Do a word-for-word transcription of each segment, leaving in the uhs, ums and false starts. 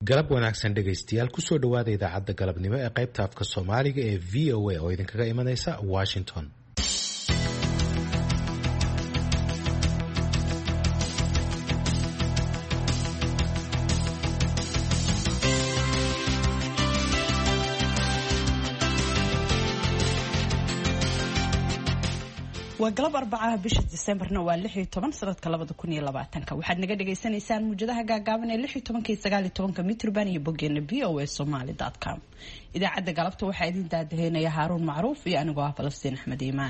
galab wanaagsan dhegaystayaal kusoo dhawaada idaacadda galabnimo ee qaybta afka Soomaaliga ee V O A oo idinkaga imanaysa Washington. waa galab arbacaha bisha Decemberna waa lix iyo toban sanadka labada kun iyo labaatanka waxaad naga dhageysanaysaan muujadaha gaagaaban ee lix iyo toban iyo sagaal iyo toban mitrban iyo bogeena v o a somali dot com. idaacadda galabta waxaa idin daadaheynaya Haaruun Macruuf iyo anigoo ah Falastiin Axmed Iimaan.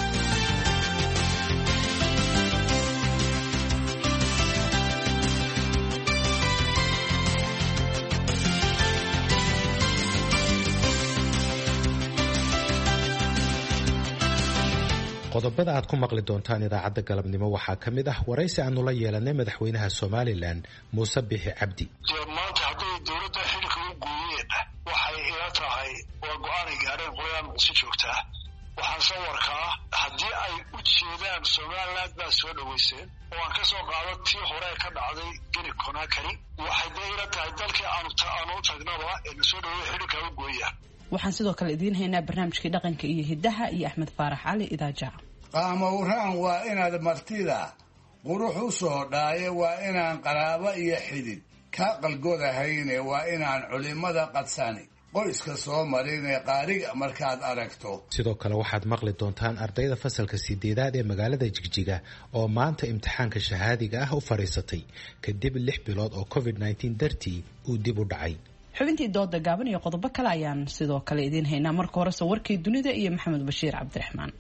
qodobada aad ku maqli doontaan idaacadda galabnimo waxaa ka mid ah waraysi aanu la yeelanay madaxweynaha Somaliland Muuse Bixi Cabdi. maanta haddii dowladda xilka u gooyeen waxay ila tahay waa go'aan ay gaareen qolyaan si joogtaa waxaan soo warkaa haddii ay u jeedaan Somaliland baa soo dhaweyseen oo aan ka soo qaado tii hore ka dhacday Guinea Conakry waxay ila tahay dalkii aanu taanu tagnaba ee soo dhaweeyay xilka u gooyaan. waxaan sidoo kale idiin haynaa barnaamijkii dhaqanka iyo hidaha iyo Axmed Faarax Cali Idaaja. qaamowraan waa inaad martida qurux u soo dhaaye waa inaan qaraabo iyo xidid ka qalgodahayne waa inaan culimada qadsani qoyska soo marin ee qaariga markaad aragto. sidoo kale waxaad maqli doontaan ardayda fasalka sideedaad ee magaalada Jigjiga oo maanta imtixaanka shahaadiga ah u fariisatay kadib lix bilood oo covid nineteen dartii uu dib u dhacay. xubintii dooda gaaban iyo qodobo kale ayaan sidoo kale idiin haynaa. marka hore warkii dunida iyo Maxamed Bashiir Cabdiraxmaan.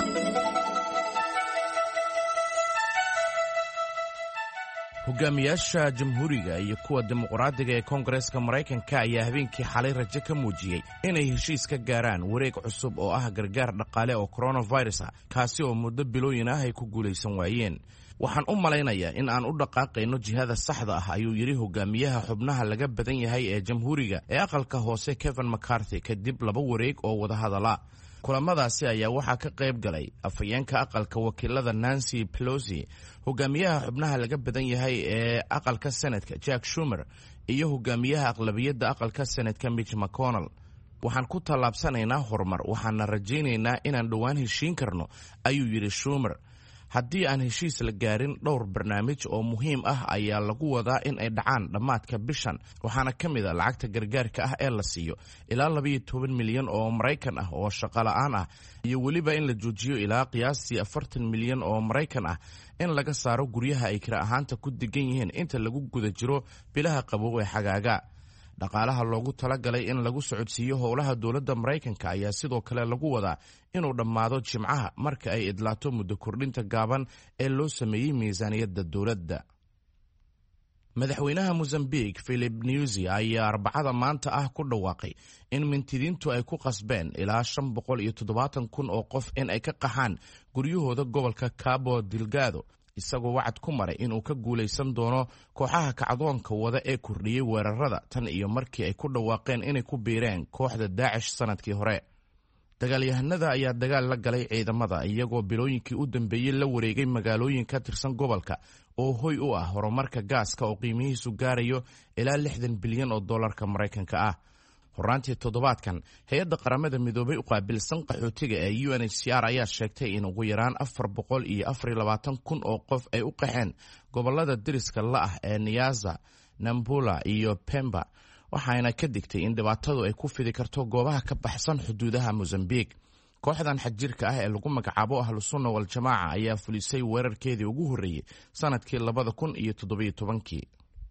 hogaamiyaasha jamhuuriga iyo kuwa dimuqraadiga ee koongareeska Mareykanka ayaa habeenkii xalay rajo ka muujiyey inay heshiis ka gaaraan wareeg cusub oo ah gargaar dhaqaale oo coronavirus ah kaasi oo muddo bilooyin ah ay ku guulaysan waayeen. waxaan u malaynayaa in aan u dhaqaaqayno jihada saxda ah ayuu yidhi hogaamiyaha xubnaha laga badan yahay ee jamhuuriga ee aqalka hoose Kevin McCarthy kadib laba wareeg oo wada hadala. kulamadaasi ayaa waxaa ka qayb galay afhayeenka aqalka wakiilada Nancy Pelosi, hogaamiyaha xubnaha laga badan yahay ee aqalka Senatka Jack Schumer iyo hogaamiyaha aqlabiyadda aqalka Senatka Mitch McConnell. waxaan ku tallaabsanaynaa horumar waxaana rajaynaynaa inaan dhowaan heshiin karno ayuu yidhi Schumer. haddii aan heshiis la gaarin dhowr barnaamij oo muhiim ah ayaa lagu wadaa in ay dhacaan dhammaadka bishan waxaana ka mid a lacagta gargaarka ah ee la siiyo ilaa labayo toban milyan oo Maraykan ah oo shaqo la'aan ah iyo weliba in la joojiyo ilaa qiyaastii afartan milyan oo Maraykan ah in laga saaro guryaha ay kira ahaanta ku degan yihiin inta lagu guda jiro bilaha qabow ee xagaaga. dhaqaalaha loogu talagalay in lagu socodsiiyo howlaha dowladda Maraykanka ayaa sidoo kale lagu wadaa inuu dhammaado Jimcaha marka ay idlaato muddo kordhinta gaaban ee loo sameeyey miisaaniyadda dowladda. madaxweynaha Mozambique Philip Nyusi ayaa arbacada maanta ah ku dhawaaqay in mintidiintu ay ku qasbeen ilaa shan boqol iyo toddobaatan kun oo qof in ay ka qaxaan guryahooda gobolka Cabo Delgado, isagoo wacad ku maray inuu ka guulaysan doono kooxaha kacdoonka wada ee kordhiyey weerarada tan iyo markii ay ku dhawaaqeen inay ku biireen kooxda Daesh sanadkii hore. dagaalyahanada ayaa dagaal la galay ciidamada iyagoo bilooyinkii u dambeeyey la wareegay magaalooyin ka tirsan gobolka oo hoy u ah horumarka gaaska oo qiimihiisu gaarayo ilaa lixdan bilyan oo dollarka Maraykanka ah. horaantii toddobaadkan hay-adda qaramada midoobay u qaabilsan qaxootiga ee U N H C R ayaa sheegtay in ugu yaraan afar boqol iyo afar iyo labaatan kun oo qof ay u qaxeen gobolada deriska la ah ee Niassa, Nampula iyo Pemba, waxayna ka digtay in dhibaatadu ay ku fidi karto goobaha ka baxsan xuduudaha Mozambique. kooxdan xajirka ah ee lagu magacaabo Ahlusunna wal Jamaaca ayaa fulisay weerarkeedii ugu horreeyey sanadkii labada kun iyo toddobiyo tobankii.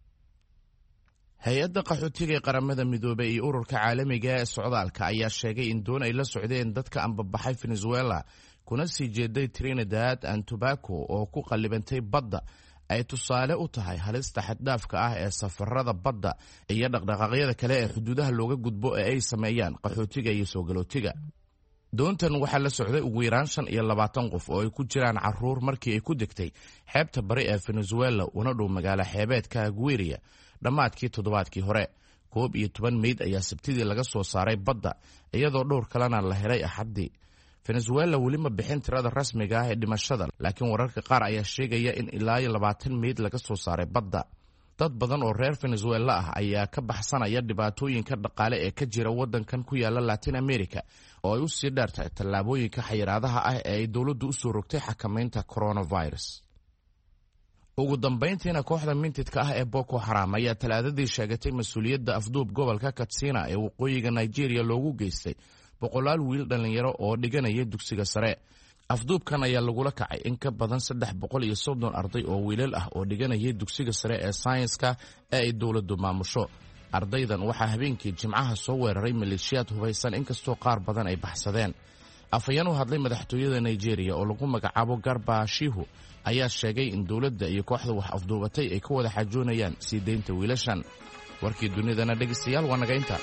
hay-adda qaxootiga ee qaramada midoobay iyo ururka caalamiga ee socdaalka ayaa sheegay in doon ay la socdeen dadka ambabaxay Venezuela kuna sii jeeday Trinidad and Tobago oo ku qallibantay badda ay tusaale u tahay halista xad-dhaafka ah ee safarada badda iyo dhaqdhaqaaqyada kale ee xuduudaha looga gudbo ee ay sameeyaan qaxootiga iyo soo galootiga. doontan waxaa la socday ugu yaraan shan iyo labaatan qof oo ay ku jiraan carruur markii ay ku degtay xeebta bari ee Venezuela una dhow magaalo xeebeedka Guiria dhammaadkii toddobaadkii hore. koob iyo toban meyd ayaa sabtidii laga soo saaray badda iyadoo dhowr kalena la helay axaddii. Venezuela weli ma bixin tirada rasmiga ah ee dhimashada, laakiin wararka qaar ayaa sheegaya in ilaa iyo labaatan meyd laga soo saaray badda. dad badan oo reer Venezuela ah ayaa ka baxsanaya dhibaatooyinka dhaqaale ee ka jira waddankan ku yaala Latin America oo ay u sii dheertahay tallaabooyinka xayiraadaha ah ee ay dowladdu u soo rogtay xakamaynta coronavirus. ugu dambayntiina kooxda mintidka ah ee Boko Haram ayaa talaadadii sheegatay mas'uuliyadda afduub gobolka Katsina ee waqooyiga Nigeria loogu geystay boqolaal wiil dhalinyaro oo dhiganaya dugsiga sare. afduubkan ayaa lagula kacay in ka badan saddex boqol iyo soddon arday oo wiilal ah oo dhiganaya dugsiga sare ee sayniska ee ay dowladdu maamusho. ardaydan waxaa habeenkii Jimcaha soo weeraray maleeshiyaad hubaysan inkastoo qaar badan ay baxsadeen. afayeen u hadlay madaxtooyada Nigeria oo lagu magacaabo Garba Shehu ayaa sheegay in dowladda iyo kooxda wax afduubatay ay ka wada xajoonayaan sii deynta wiilashan. warkii dunidana dhegeystayaal waa naga inta.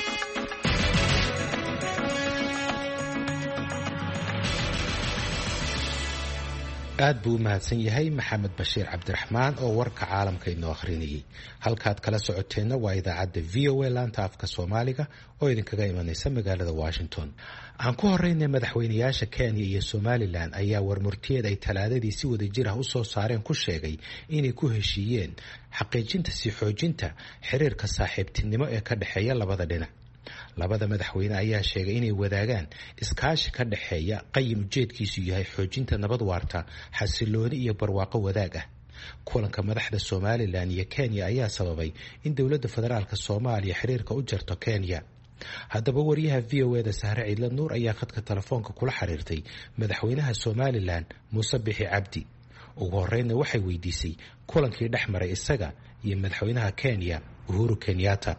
aad buu u mahadsan yahay Maxamed Bashiir Cabdiraxmaan oo warka caalamka inoo akhrinayay. halkaad kala socoteenna waa idaacadda V O A laanta afka Soomaaliga oo idinkaga imanaysa magaalada Washington. aan ku horeynay madaxweynayaasha Kenya iyo Somaliland ayaa warmurtiyeed ay talaadadii si wada jir ah u soo saareen ku sheegay inay ku heshiiyeen xaqiijinta si xoojinta xiriirka saaxiibtinimo ee ka dhaxeeya labada dhinac. labada madaxweyne ayaa sheegay inay wadaagaan iskaashi ka dhaxeeya qayim ujeedkiisu yahay xoojinta nabad waarta, xasilooni iyo barwaaqo wadaag ah. kulanka madaxda Somaliland iyo Kenya ayaa sababay in dowladda federaalka Soomaaliya xiriirka u jarto Kenya. haddaba wariyaha V O A da Sahre Ciidla Nuur ayaa khadka telefoonka kula xiriirtay madaxweynaha Somaliland Muuse Bixi Cabdi. ugu horreynna waxay weydiisay kulankii dhex maray isaga iyo madaxweynaha Kenya Uhuru Kenyatta.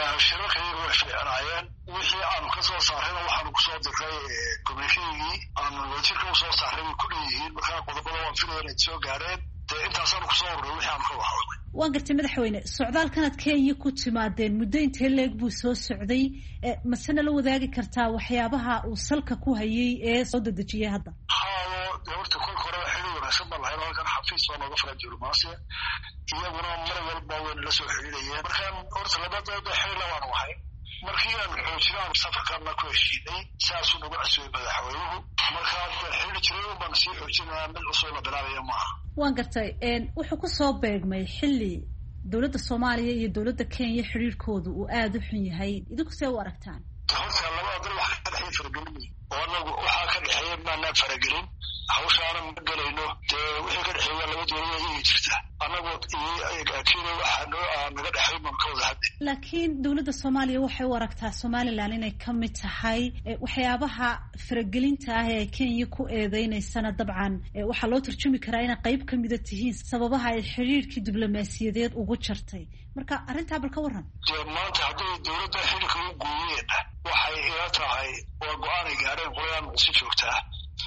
wixii aanu ka soo saarayna waxaanu ku soo diray komishinigii aanu wajirka u soo saaray way ku leeyihiin markaa qodobada waan filaya inay soo gaareen dee intaasaanu kusoo urray wixii aanu ka waxoodnay. waan gartay madaxweyne, socdaalkanaad Kenya ku timaadeen muddo intee leeg buu soo socday, masena la wadaagi kartaa waxyaabaha uu salka ku hayay ee soo dedejiyay hadda? haao dee horta kolka horeba xili wanaagsan baan lahayn halkan xafiis oo nooga fara diblomaasiya iyaguna mar walba wayna la soo xiriirayeen. markaan horta labadooda xili labaanu ahay markii aan xoojinaan safarkaana ku heshiinay saasuu nagu casuubay madaxweynuhu. markaa xili jiray un baan sii xoojinaa mid cusub la bilaabaya maaha. waan gartay, wuxuu ku soo beegmay xilli dowladda Soomaaliya iyo dowladda Kenya xiriirkoodu uu aad u xun yahay. idinku see u aragtaan? horta labada dal waxaa ka dhexeeya faragelin oo anagu waxaa ka dhexeeya maanaan faragelin hawshaana ma gelayno. dee wixii ka dhexeeya laba dowladood ayay jirta anagu Kenya waxaa noo naga dhexeey man ka wada hadli. laakiin dowladda Soomaaliya waxay u aragtaa Somaliland inay ka mid tahay waxyaabaha faragelinta ah ee Kenya ku eedeynaysana. dabcan waxaa loo turjumi karaa inay qayb ka mid tihiin sababaha ay xiriirkii diblomaasiyadeed ugu jartay. marka arrintaa bal ka waran. dee maanta hadday dowladda xiriirka u gooyeen waxay ila tahay waa go-aanay gaareen qolyaan si joogtaa.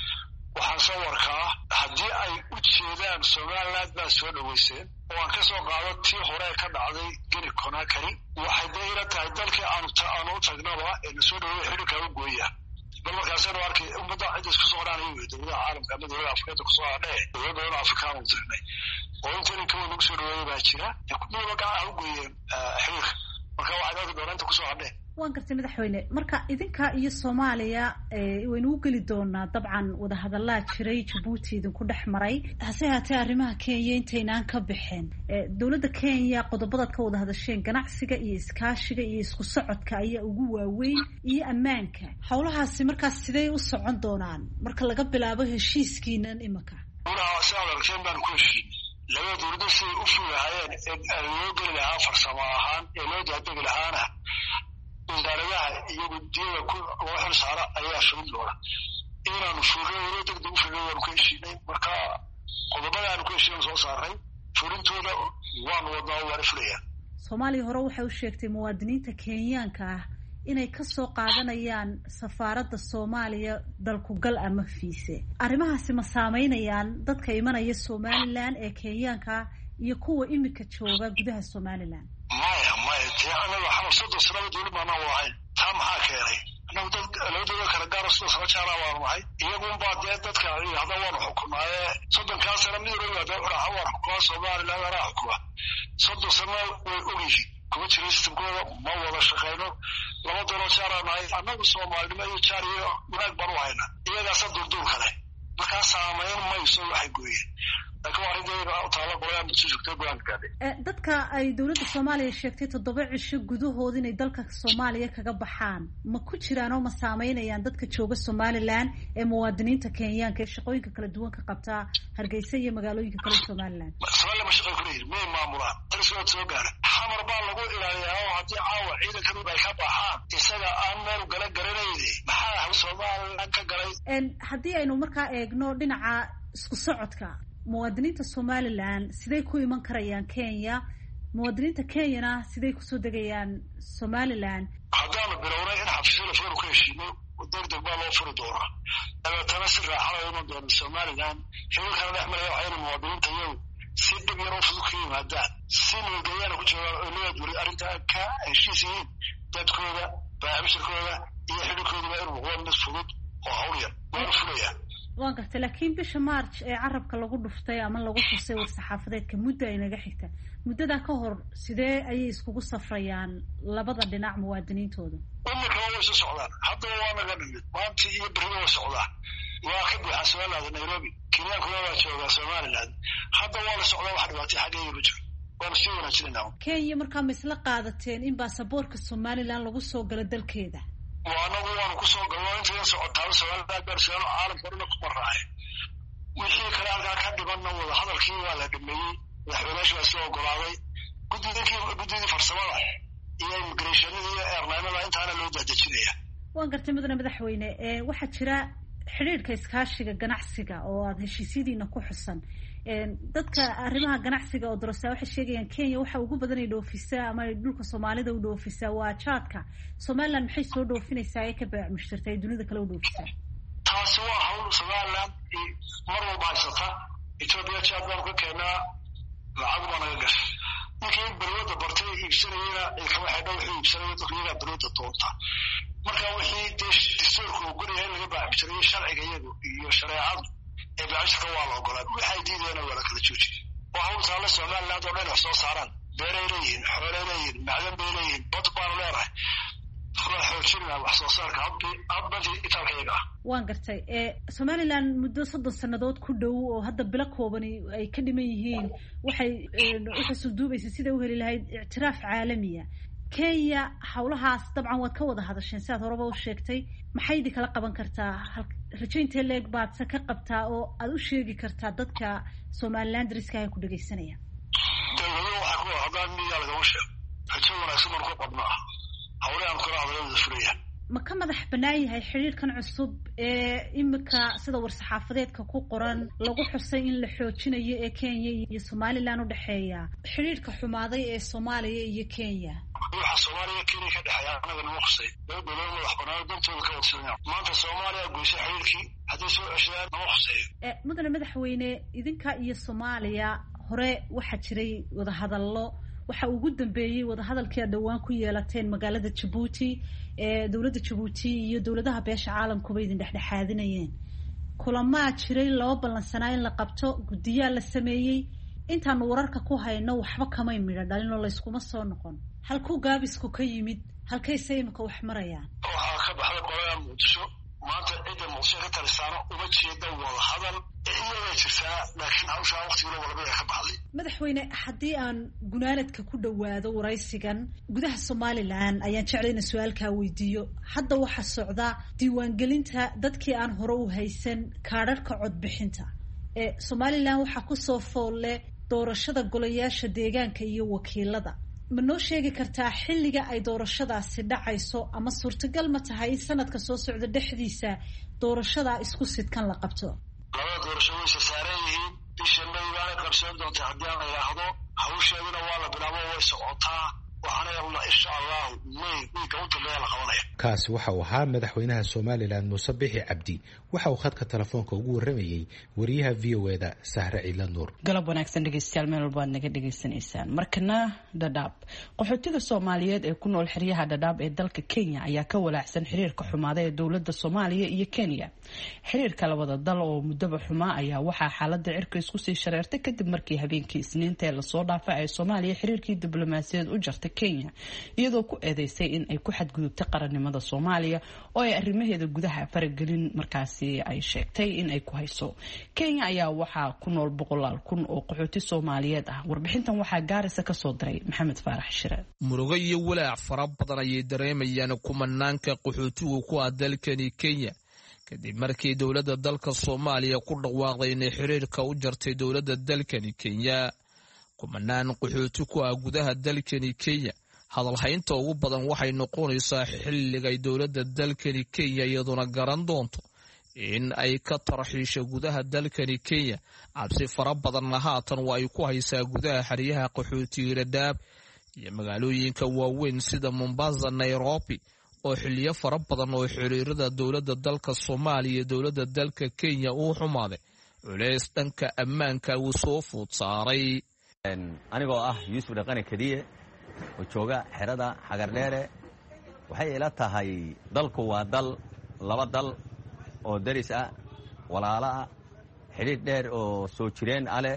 waxaan soo warkaa haddii ay u jeedaan Somaliland baa soo dhaweyseen oo aan ka soo qaado tii hore ka dhacday Gini Conakry, waxay dee ila tahay dalkii aanu aanu u tagnaba ee na soo dhaweey xiriirka u gooya. bal markaasaynu arkay ummadda cidda isku soo dhaanay wey dowladaha caalamka ama dowlada Afrikada kusoo hadhee dowlada badan Afrikaan u tagnay oo intani kawa nagu soo dhaweeyay baa jira kuwa gacaha u gooyeen xiriirka. marka waxay dalka dowlanta kusoo hadhee. waan gartay madaxweyne, marka idinka iyo Soomaaliya waynu u geli doonaa dabcan wada hadallaa jiray Djibouti idinku dhex maray. hase haatee arrimaha Kenya intaynaan ka bixin, dowladda Kenya qodobadaad ka wada hadasheen ganacsiga iyo iskaashiga iyo isku socodka ayaa ugu waaweyn iyo ammaanka. howlahaasi markaas sidee u socon doonaan marka laga bilaabo heshiiskiinan imika? walaal saadarkeen baan ku heshiin laba dowladda si u fuulayeen ee loo geli lahaa farsamo ahaan ee loo daadegi lahaana wasaaradaha iyo guddiyada ku waxaan saara ayaa shaqo doona inaanu fuulayno degdeg u fuulayno ku heshiinay. marka qodobada aan ku heshiinay soo saaray furintooda waan wadnaa waan fulayaan. Soomaaliya hore waxay u sheegtay muwaadiniinta Kenyaanka ah inay ka soo qaadanayaan safaaradda Soomaaliya dalku gal ama fiise. arrimahaasi ma saameynayaan dadka imanaya Somaliland ee Kenyaanka iyo kuwa imika jooga gudaha Somaliland? maya maya dee anaga waxaan soddon sano dowlad baana wahayn. taa maxaa keenay? anagu dad labadooda kala gaaro soddon sano jaara waanu nahay. iyagunbaa dee dadka hadda waanu xukunaaye soddonkaa sano mid waliba dee udhaxa waan xukumaa Somaliland anaa xukuma. soddon sano way ogyihiin kuma jira sistamkooda ma wada shaqayno. laba dooloo jaaraa nahay anagu Soomaalinimo iyo jaar iyo wanaag baan u hayna iyagaasa durduur kale. markaa saameyn mayso waxay gooyeen. laakiin waa arrinta iyaga u taala qolada muqdisho joogtay go'aan gaadhay dadka ay dowladda Soomaaliya sheegtay toddoba cisho gudahood inay dalka Soomaaliya kaga baxaan ma ku jiraan oo ma saameynayaan dadka jooga Somaliland ee muwaadiniinta Kenyaanka ee shaqooyinka kala duwan ka qabta Hargeysa iyo magaalooyinka kale Somaliland Soomaaliya ma shaqo ku leeyahay ma maamula tarisoo soo gaara xamar baa lagu ilaaliyaa oo hadii caawa ciidanka ay ka baxaan isaga aan meel gala garanayday maxaa Soomaaliland ka galay een hadii aynu markaa eegno dhinaca isku socodka muwaadiniinta Somaliland siday ku iman karayaan Kenya muwaadiniinta Kenyana siday ku soo degayaan Somaliland hadaan bilowna in xabsiga furo ku heshiino degdeg baa loo furi doonaa dabeetana si raaxada iman doona Somaliland xilkan dhexmaraya waxayna muwaadiniinta iyagu si dib yar oo fudud ku yimaadaan si nabadgelyana ku joogaan oo leeyahay wali arrinta ka heshiisiin dadkooda baabishkooda iyo xidhkooda waa inuu qoon mid fudud oo hawl yar waa furaya waan gartay laakiin bisha March ee carabka lagu dhuftay ama lagu xusay war saxaafadeedka muddo ay naga xigta muddada ka hor sidee ayay iskugu safrayaan labada dhinac muwaadiniintooda umma kale way soo socdaan hadda waa naga dhimid maanta iyo bariga way socdaan waa ka buuxa Soomaaliland Nairobi Kenya kuna waa jooga Somaliland hadda waa la socdaa wax dhibaatay xageeyay ku jiro waan sii wanaajinaa Kenya markaa ma isla qaadateen in baasaboorka Somaliland lagu soo galo dalkeeda waanagu waan ku soo galno inta socotaa Soomaaliland barsiano caalamka dhan ku maray wixii kale halka ka dhibanna wada hadalkii waa la dhameeyay madaxweynaha soo ogolaaday guddiga guddiga farsamada iyo immigration iyo airline-da intaana loo dadajinaya waan gartay mudane madaxweyne ee waxa jira xiriirka iskaashiga ganacsiga oo aad heshiisidiina ku xusan een dadka arrimaha ganacsiga oo darasa waxay sheegayaan Kenya waxa ugu badan ay dhoofisaa ama dhulka Soomaalida u dhoofisaa waa jaadka Somaliland maxay soo dhoofinaysaa ee ka baac mushtartay dunida kale u dhoofisaa taasi waa hawl Somaliland mar walba haysata Ethiopia jaad baan ku keenaa lacag baan naga gashay markii barwada bartay iibsanayna ay kama xidho wixii iibsanayna dadka barwada doonta marka wixii dastuurku u guriyay laga baaxshay sharciga iyagu iyo shareecadu ee baaxshka waa la ogolaa waxay diideen wala kala joojiyay waxa uu taala Soomaaliland oo dhan soo saaran beereeyeen xoolaaleeyeen macdan beereeyeen bad baan leeyahay xoojinaa wax soo saarka habbi habbi italkayga waan gartay ee Somaliland muddo soddon sanadood ku dhow oo hadda bila kooban ay ka dhiman yihiin waxay u xasuuduubaysaa sida u heli lahayd i'tiraaf caalamiya Kenya hawlahaas dabcan waad ka wada hadasheen sidaad horeba u sheegtay maxay idin kala qaban kartaa rajaynta leeg baad ka qabtaa oo aad u sheegi kartaa dadka Somaliland riska ay ku dhageysanayaan dawladdu waxa ku hadaan miyaa laga washaa rajo wanaagsan markuu qabnaa hawlahan kala hadalada furaya ma ka madax banaan yahay xiriirkan cusub ee imika sida war saxaafadeedka ku qoran lagu xusay in la xoojinayo ee Kenya iyo Somaliland u dhaxeeya xiriirka xumaaday ee Soomaaliya iyo Kenya waxa Soomaaliya Kenya ka dhaxeeya anaga noo xusay dawladda madax banaan dantooda ka wadsanaya maanta Soomaaliya goosha xiriirkii hadii soo ceshadaan noo xusay ee mudane madaxweyne idinka iyo Soomaaliya hore waxa jiray wada hadallo waxa ugu dambeeyay wada hadalkii dhawaan ku yeelateen magaalada Djibouti ee dawladda Djibouti iyo dawladaha beesha caalamku bay idin dhexdhexaadinayeen kulama jiray loo balansanaa in la qabto gudiyaal la sameeyay intaan wararka ku hayno waxba kama imida dhalin oo la iskuma soo noqon halku gaabisku ka yimid halkay sayimka wax marayaan waxa ka baxday qolada Muqdisho maanta cid Muqdisho ka talisaano uma jeedo wada hadal iyo jirtaa laakiin hawsha waqtiga walba ay ka baxday madaxweyne hadii aan gunaaladka ku dhawaado waraysigan gudaha Somaliland ayaan jeclay in su'aalka weydiiyo hadda waxa socda diiwaangelinta dadkii aan hore u haysan kaararka cod bixinta ee Somaliland waxa ku soo foole doorashada golayaasha deegaanka iyo wakiilada ma noo sheegi kartaa xilliga ay doorashadaasi dhacayso ama suurtagal ma tahay in sanadka soo socda dhexdiisa doorashada isku sidkan la qabto labada doorasho way saaran yihiin bisha May waa qabsan doonta haddii aan ilaahdo hawsheeduna waa la bilaabo way socotaa waxaana yalla insha Allah May wiiga u dambeeya la qabanaya kaasi waxa uu ahaa madaxweynaha Somaliland Muuse Bixi Cabdi waxa uu khadka telefoonka ugu waramayay wariyaha V O A da Sahra Ciila Nuur galab wanaagsan dhageystayaal meel walba aad naga dhageysanaysaan markana Dadaab qaxootiga Soomaaliyeed ee ku nool xeryaha Dadaab ee dalka Kenya ayaa ka walaacsan xiriirka xumaada ee dawladda Soomaaliya iyo Kenya xiriirka labada dal oo muddo xumaa ayaa waxa xaaladda cirka isku sii shareertay kadib markii habeenkii Isniinta la soo dhaafay ay Soomaaliya xiriirkii diblomaasiyadeed u jartay dowladda Kenya iyadoo ku eedeysay in ay ku xadgudubtay qarannimada Soomaaliya oo ay arrimaheeda gudaha faragelin markaasi ay sheegtay in ay ku hayso. Kenya ayaa waxaa ku nool boqolaal kun oo qaxooti Soomaaliyeed ah. Warbixintan waxaa Gaarisa ka soo diray Maxamed Faarax Shire. murugo iyo walaac fara badan ayay dareemayaan kumanaanka qaxootigu ku ah dalkani Kenya kadib markii dowladda dalka Soomaaliya ku dhawaaqday inay xiriirka u jartay dowladda dalkani Kenya. kumanaan qaxooti ku ah gudaha dalkani Kenya hadal haynta ugu badan waxay noqonaysaa xilliga ay dowladda dalkani Kenya iyaduna garan doonto in ay ka tarxiisho gudaha dalkani Kenya. cabsi fara badanna haatan waa ay ku haysaa gudaha xeryaha qaxootiga Dadaab iyo magaalooyinka waaweyn sida Mombasa, Nairobi oo xilliyo fara badan oo xiriirada dowladda dalka Soomaaliya iyo dowladda dalka Kenya uu xumaaday culays dhanka ammaanka uu soo food saaray. anigoo ah Yuusuf Dhaqane Kadiye oo jooga xerada Xagardheere waxay ila tahay dalku waa dal laba dal oo daris ah walaala ah xiriir dheer oo soo jireen ale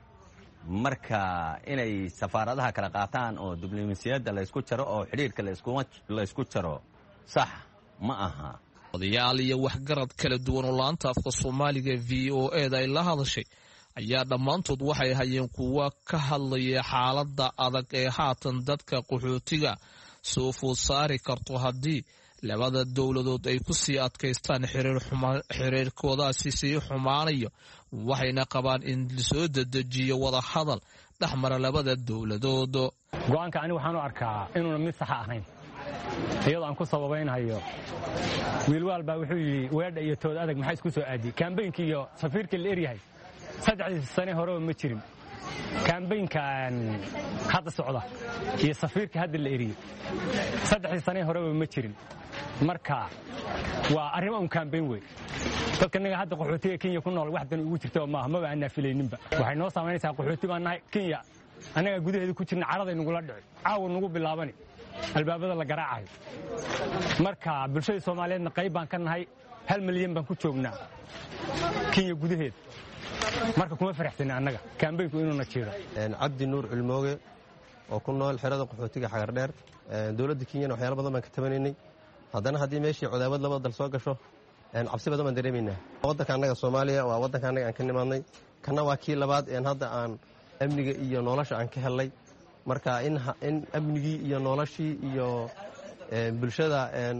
marka inay safaaradaha kala qaataan oo diblomaasiyadda la isku jaro oo xiriirka la isku la isku jaro sax ma aha. odayaal iyo waxgarad kala duwan oo laanta afka Soomaaliga V O A da ay la hadashay ayaa dhammaantood waxay hayeen kuwa ka hadlaya xaaladda adag ee haatan dadka qaxootiga soo food saari karto haddii labada dowladood ay ku sii adkaystaan xiriir xiriirkoodaasi sii xumaanayo. waxayna qabaan in la soo dedejiyo wada hadal dhexmara labada dowladood. go'aanka ani waxaan u arkaa inuuna mid sax ahayn iyadoo aan ku sababaynayo wiilwaal baa wuxuu yidhi weedha iyo tood adag maxaa isku soo aadiyey kaambeynka iyo safiirka la eryahay saddexdii sane horeba ma jirin kaambeynkan hadda socda iyo safiirka hadda la eriyey saddexdii sane horeba ma jirin marka waa arrimo un kaambeyn wey. dadka naga hadda qaxootiga Kenya ku nool wax dan ugu jirto maaha maba aan naafilayninba waxay noo saameynaysaa qaxooti baan nahay Kenya anaga gudaheeda ku jirna carada nagu la dhici caawa nagu bilaabani albaabada la garaacayo marka bulshada Soomaaliyeedna qayb baan ka nahay hal milyan baan ku joognaa Kenya gudaheeda marka kuma faraxsana anaga kaambeynku inuu na jeedo. Cabdi Nuur Cilmooge oo ku nool xerada qaxootiga Xagardheer dowladda Kenya waxyaalo badan baan ka tabanaynay haddana haddii meeshii cadaawad laba dal soo gasho cabsi badan baan dareemaynaa. waddanka annaga Soomaaliya waa waddanka annaga aan ka nimaadnay kana waa kii labaad ee hadda aan amniga iyo nolosha aan ka helay marka in in amnigii iyo noloshii iyo bulshada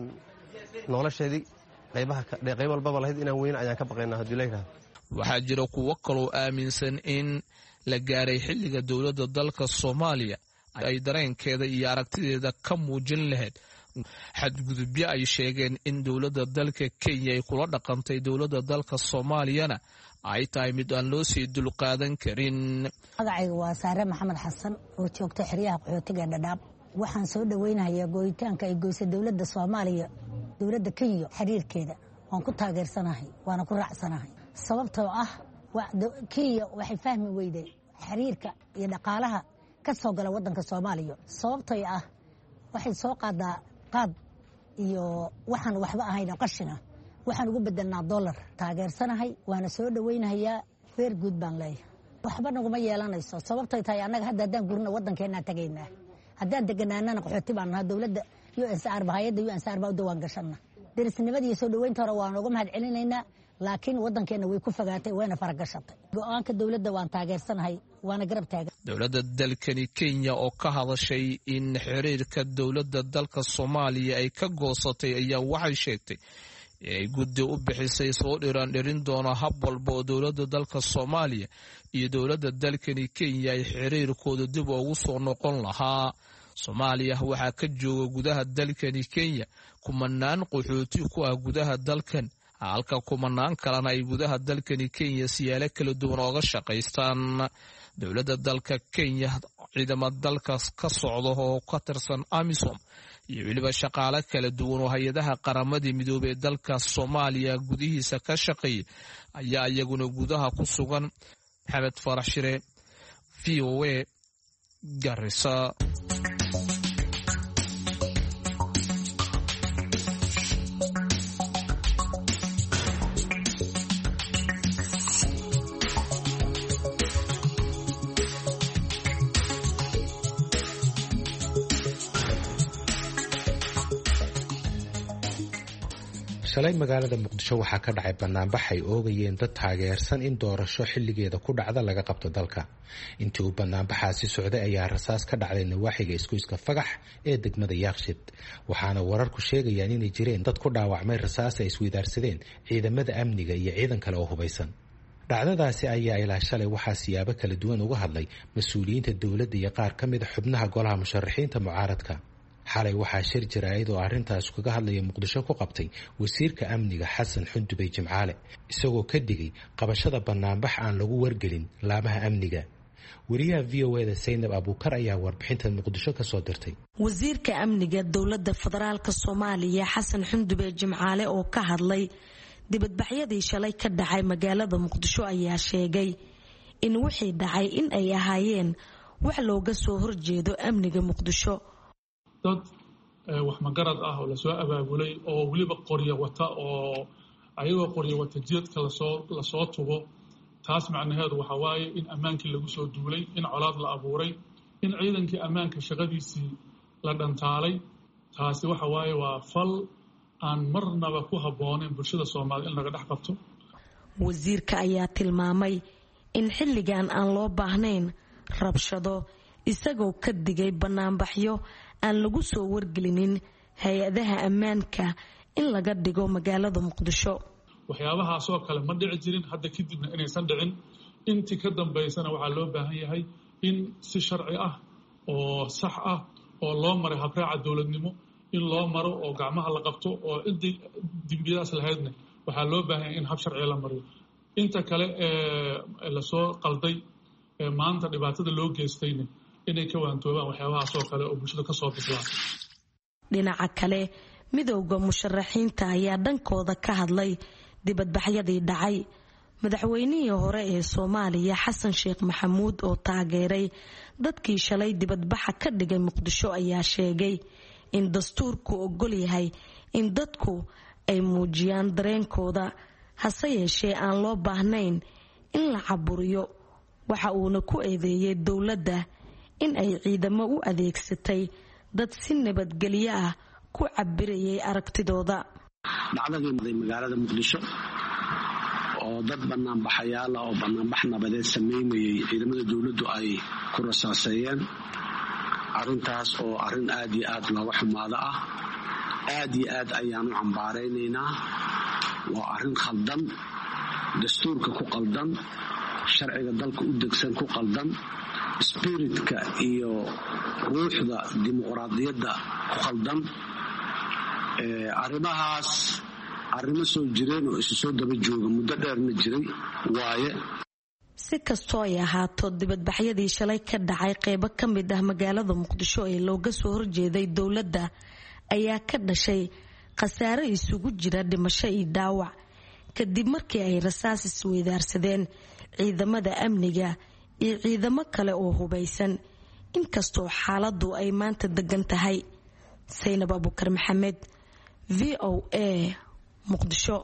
nolosheedii qaybaha qayb walba lahayd inaan weyn ayaan ka baqaynaa haddii la yiraahdo. waxaa jira kuwo kaloo aaminsan in la gaaray xilliga dowladda dalka Soomaaliya ay dareenkeeda iyo aragtideeda ka muujin lahayd xadgudubyo ay sheegeen in dowladda dalka Kenya ay kula dhaqantay dowladda dalka Soomaaliyana ay tahay mid aan loo sii dulqaadan karin. magacaygu waa Saare Maxamed Xasan oo joogta xeryaha qaxootiga Dadaab. waxaan soo dhaweynayaa gooyitaanka ay goysay dowladda Soomaaliya dowladda Kenya xiriirkeeda waan ku taageersanahay waana ku raacsanahay sababtoo ah Kenya waxay fahmi weyday xiriirka iyo dhaqaalaha ka soo gala waddanka Soomaaliya sababtoo ah waxay soo qaadaa qaad iyo waxaan waxba ahayn qashina waxaan ugu bedelnaa dollar. taageersanahay waana soo dhaweynayaa feer guud baan leeyahay waxba naguma yeelanayso sababtoo tahay annaga hadda haddaan gurno waddankeena tagaynaa haddaan deganaanana qaxooti baan nahay dowladda U N C R hay'adda U N C R baa u dawaan gashanna derisnimada iyo soo dhaweynta hore waan uga mahad celinaynaa laakiin waddankeena way ku fogaatay wayna faragashatay. go'aanka dowladda waan taageersanahay waana garab taagan. dowladda dalkani Kenya oo ka hadashay in xiriirka dowladda dalka Soomaaliya ay ka goosatay ayaa waxay sheegtay ay guddi u bixisay soo dhiraan dhirin doona hab walba oo dowladda dalka Soomaaliya iyo dowladda dalkani Kenya ay xiriirkooda dib ugu soo noqon lahaa. Soomaaliya waxaa ka jooga gudaha dalkani Kenya kumanaan qaxooti ku ah gudaha dalkan halka kumanaan kalena ay gudaha dalkani Kenya siyaalo kala duwan ooga shaqaystaan. dowladda dalka Kenya ciidamada dalkaas ka socda oo ka tirsan AMISOM iyo weliba shaqaale kala duwan oo hay'adaha qaramada midoobay ee dalka Soomaaliya gudihiisa ka shaqeeyay ayaa iyaguna gudaha ku sugan. Maxamed Faarax Shire V O A Garissa. shalay magaalada muqdisho waxaa ka dhacay banaanbax ay oogayeen dad taageersan in doorasho xilligeeda ku dhacda laga qabto dalka. intii uu banaanbaxaasi socday ayaa rasaas ka dhacday nawaaxiga isgoyska Fagax ee degmada Yaaqshid, waxaana wararku sheegayaan inay jireen dad ku dhaawacmay rasaas ay isweydaarsadeen ciidamada amniga iyo ciidan kale oo hubaysan. dhacdadaasi ayaa ilaa shalay waxaa siyaabo kala duwan uga hadlay mas-uuliyiinta dowladda iyo qaar ka mid a xubnaha golaha musharaxiinta mucaaradka. xalay waxaa shir jaraa'id oo arrintaas kaga hadlaya muqdisho ku qabtay wasiirka amniga xasan xundubey jimcaale, isagoo ka digay qabashada banaanbax aan lagu wargelin laamaha amniga. wariyaha v o e da Saynab Abuukar ayaa warbixintan muqdisho ka soo dirtay. wasiirka amniga dowladda federaalka Soomaaliya xasan xundubey jimcaale oo ka hadlay dibadbaxyadii shalay ka dhacay magaalada muqdisho ayaa sheegay in wixii dhacay in ay ahaayeen wax looga soo horjeedo amniga muqdisho. dad wax magarad ah oo lasoo abaabulay oo weliba qoryo wata oo ayagoo qoryo wata jeedka lasoo lasoo tubo, taas macnaheedu waxa waaye in ammaankii lagu soo duulay, in colaad la abuuray, in ciidankii ammaanka shaqadiisii la dhantaalay. taasi waxa waaye waa fal aan marnaba ku habboonayn bulshada Soomaaliyeed in laga dhex qabto. wasiirka ayaa tilmaamay in xilligan aan loo baahnayn rabshado, isagoo ka digay banaanbaxyo aan lagu soo wargelinin hay-adaha ammaanka in laga dhigo magaalada muqdisho. waxyaabahaasoo kale ma dhici jirin, hadda kadibna inaysan dhicin. intii ka dambaysana waxaa loo baahan yahay in si sharci ah oo sax ah oo loo maray habraaca dowladnimo in loo maro oo gacmaha la qabto, oo intii dembiyadaas lahaydna waxaa loo baahan yahay in hab sharci la mariyo. inta kale ee lasoo qalday ee maanta dhibaatada loo geystayna inay ka waantoobaan waxyaabahaasoo kale oo bulshada ka soo bixlaan. dhinaca kale, midowda musharaxiinta ayaa dhankooda ka hadlay dibadbaxyadii dhacay. madaxweynihii hore ee Soomaaliya xasan sheekh maxamuud oo taageeray dadkii shalay dibadbaxa ka dhigay muqdisho ayaa sheegay in dastuurku ogol yahay in dadku ay muujiyaan dareenkooda, hase yeeshee aan loo baahnayn in la caburiyo. waxa uuna ku eedeeyay dowladda in ay ciidamo u adeegsatay dad si nabadgelyo ah ku cabirayay aragtidooda. dhacdadii magaalada muqdisho oo dad banaanbaxayaal ah oo banaanbax nabadeed sameynayay ciidamada dowladdu ay ku rasaaseeyeen, arrintaas oo arrin aad iyo aad looga xumaado ah. aad iyo aad ayaanu cambaaraynaynaa. waa arrin khaldan, dastuurka ku qaldan, sharciga dalka u degsan ku qaldan, spiritka iyo ruuxda dimuqraadiyadda ku qaldan. arrimahaas arrimo soo jireen oo isu soo daba jooga muddo dheerna jiray waaye. si kastoo ay ahaato, dibadbaxyadii shalay ka dhacay qeybo ka mid ah magaalada muqdisho ee looga soo horjeeday dowladda ayaa ka dhashay khasaare isugu jira dhimasho iyo dhaawac kadib markii ay rasaas isweydaarsadeen ciidamada amniga iyo ciidamo kale oo hubaysan, inkastoo xaaladdu ay maanta degan tahay. Saynab Abuukar Maxamed, V O A, Muqdisho.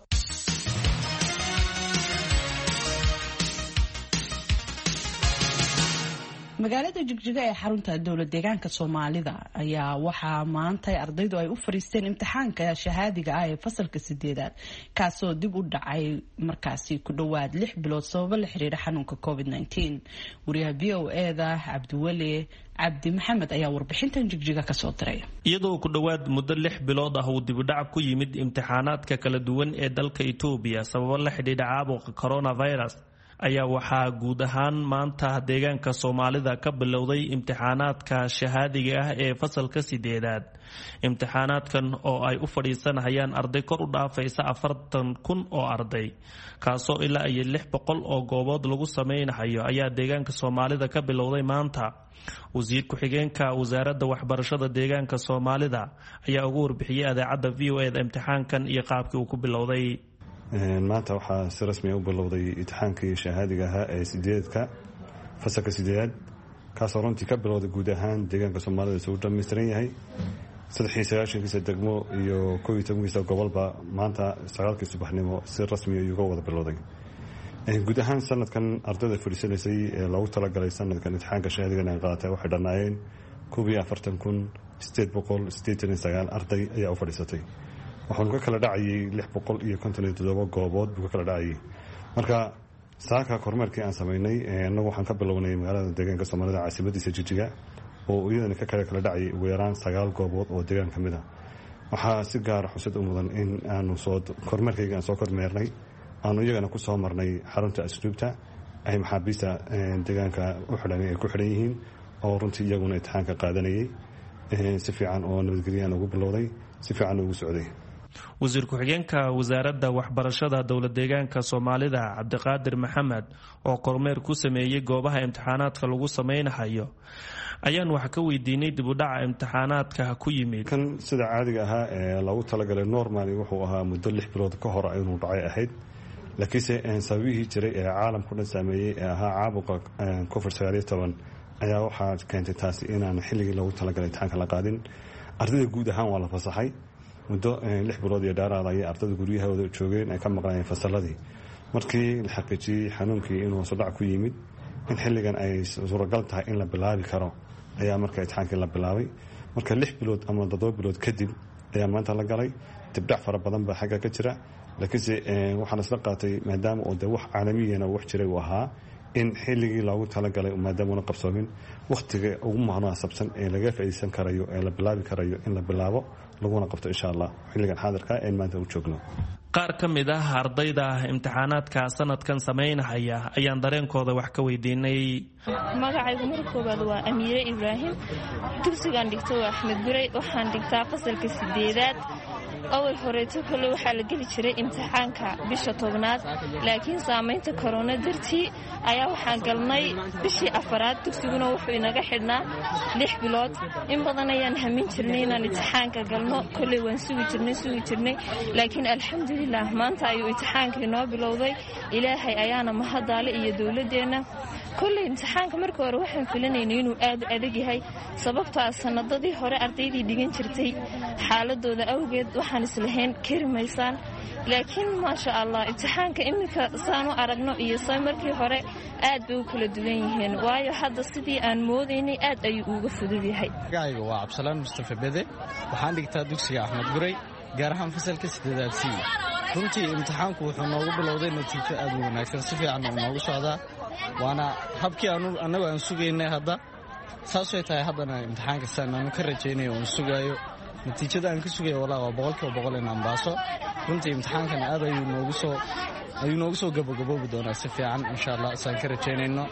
magaalada Jigjiga ee xarunta dowlad deegaanka Soomaalida ayaa waxaa maanta ardaydu ay u fariisteen imtixaanka shahaadiga ah ee fasalka sideedaad, kaasoo dib u dhacay markaasi ku dhawaad lix bilood sababo la xiriira xanuunka covid nineteen. wariyaha V O A da Cabdiwali Cabdi Maxamed ayaa warbixintan Jigjiga ka soo diray. iyadoo ku dhawaad muddo lix bilood ah uu dib u dhac ku yimid imtixaanaadka kala duwan ee dalka Itoobiya sababo la xiriira caabuqa coronavirus, ayaa waxaa guud ahaan maanta deegaanka Soomaalida ka bilowday imtixaanaadka shahaadiga ah ee fasalka sideedaad. imtixaanaadkan oo ay u fadhiisanayaan arday kor u dhaafaysa afartan kun oo arday, kaasoo ilaa iyo lix boqol oo goobood lagu sameynayo, ayaa deegaanka Soomaalida ka bilowday maanta. wasiir ku-xigeenka wasaaradda waxbarashada deegaanka Soomaalida ayaa ugu warbixiyay idaacadda V O A da imtixaankan iyo qaabkii uu ku bilowday. maanta waxaa si rasmi ah u bilowday imtixaankii shahaadiga ahaa ee sideedka fasalka sideedaad, kaasoo runtii ka bilowday guud ahaan deegaanka Soomaalida isugu dhammaystiran yahay. saddex iyo sagaashankiisa degmo iyo kow iyo tobankiisa gobolba maanta sagaalkii subaxnimo si rasmi ah uga wada bilowday. guud ahaan sanadkan ardayda fadhiisanaysay ee loogu talagalay sanadkan imtixaanka shahaadiga ay qaadatay waxay dhannaayeen koob iyo afartan kun sideed boqol siddeetan iyo sagaal arday ayaa u fadhiisatay, waxaanu ka kala dhacayay lix boqol iyo konton iyo toddoba goobood buu ka kala dhacayay. marka saaka kormeerkii aan samaynay annagu waxaan ka bilownay magaalada deegaanka Soomaalida caasimadiisa Jigjiga oo iyadana ka kala kala dhacayay ugu yaraan sagaal goobood oo deegaan ka mid ah. waxaa si gaar ah xusid u mudan in aanu soo kormeerkayga aan soo kormeernay aanu iyagana ku soo marnay xarunta asluubta ay maxaabiista deegaanka u xidhan ay ku xidhan yihiin oo runtii iyaguna imtixaanka qaadanayay si fiican oo nabadgelyan ugu bilowday si fiican ugu socday. wasiir ku-xigeenka wasaaradda waxbarashada dowlad deegaanka Soomaalida Cabdiqaadir Maxamed oo kormeer ku sameeyay goobaha imtixaanaadka lagu sameynayo ayaan wax ka weydiinay dib u dhaca imtixaanaadka ku yimid. kan sida caadiga ahaa ee lagu talagalay normally wuxuu ahaa muddo lix bilood ka hor inuu dhacay ahayd, laakiinse sababihii jiray ee caalamku dhan saameeyay ee ahaa caabuqa covid sagaal iyo toban ayaa waxaa keentay taasi inaan xilligii lagu talagalay imtixaanka la qaadin. ardayda guud ahaan waa la fasaxay muddo lix bilood iyo dheeraad ayay ardayda guryahooda joogeen ay ka maqnaayeen fasalladii. markii la xaqiijiyey xanuunkii inuu sodhac ku yimid in xilligan ay suuragal tahay in la bilaabi karo ayaa marka imtixaankii la bilaabay. marka lix bilood ama toddoba bilood kadib ayaa maanta la galay. dibdhac fara badan baa xagga ka jira, laakiinse waxaan isla qaatay maadaama oo de wax caalamiyana wax jiray uu ahaa in xilligii loogu talagalay maadaama una qabsoomin wakhtiga ugu munaasabsan ee laga faa'iideysan karayo ee la bilaabi karayo in la bilaabo laguna qabto insha allah xilligan xaadirka ee maanta u joogno. qaar ka mid ah ardayda imtixaanaadka sanadkan sameynaya ayaan dareenkooda wax ka weydiinay. magacaygu marka koobaad waa Amiire Ibraahim, dugsigaan dhigto waa Axmed Guray, waxaan dhigtaa fasalka sideedaad. awal horeeto kale waxaa la geli jiray imtixaanka bisha tobnaad, laakiin saamaynta korona dartii ayaa waxaan galnay bishii afaraad. dugsiguna wuxuu inaga xidhnaa lix bilood. in badan ayaan hamin jirnay inaan imtixaanka galno, kolley waan sugi jirnay sugi jirnay laakiin alxamdulilah maanta ayuu imtixaanka inoo bilowday. ilaahay ayaana mahadaale iyo dowladeenna. kolley imtixaanka marka hore waxaan filanaynay inuu aad u adag yahay, sababtoo ah sanadadii hore ardaydii dhigan jirtay xaaladooda awgeed waxaan islahayn kari maysaan. laakiin maasha allah imtixaanka iminka saan u aragno iyo say markii hore aad bay u kala duwan yihiin, waayo hadda sidii aan moodaynay aad ayuu uga fudud yahay. magacayga waa Cabsalaan Mustafa Bede, waxaan dhigtaa dugsiga Axmed Guray gaar ahaan fasalka sideedaad C. runtii imtixaanku wuxuu noogu bilowday natiijo aad u wanaagsan, si fiican uu noogu socdaa, waana habkii annagu aan sugaynay. hadda saasay tahay haddana imtixaanka saan aanu ka rajaynayo oon sugaayo natiijada aan ka sugayo walaa waa boqolkiiba boqol inaan baaso. runtii imtixaankan aad ayuu noogu soo ayuu noogu soo gabagaboobi doonaa si fiican insha allah saan ka rajaynayno.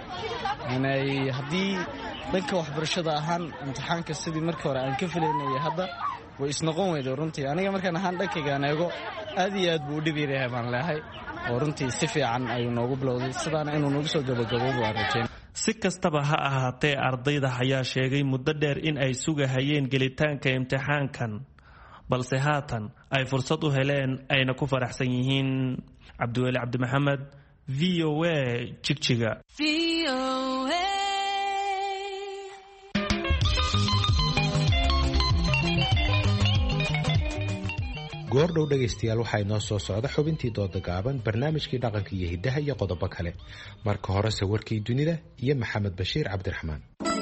inay haddii dhanka waxbarashada ahaan imtixaanka sidii markii hore aan ka filaynayay hadda way isnoqon weyday. runtii aniga markaan ahaan dhankaygaan eego aad iyo aad buu u dhib yaryahay baan leehay, oo runtii si fiican ayuu noogu bilowday, sidaana inuu noogu soo gabagaboobo aan rajayn. si kastaba ha ahaatee ardayda ayaa sheegay muddo dheer in ay sugahayeen gelitaanka imtixaankan, balse haatan ay fursad u heleen ayna ku faraxsan yihiin. cabdiweli cabdimaxamed, v o a Jigjiga. goordhow dhegaystayaal waxaa inoo soo socda xubintii dooda gaaban, barnaamijkii dhaqanka iyo hiddaha iyo qodobo kale. marka horese warkii dunida iyo maxamed bashiir cabdiraxmaan.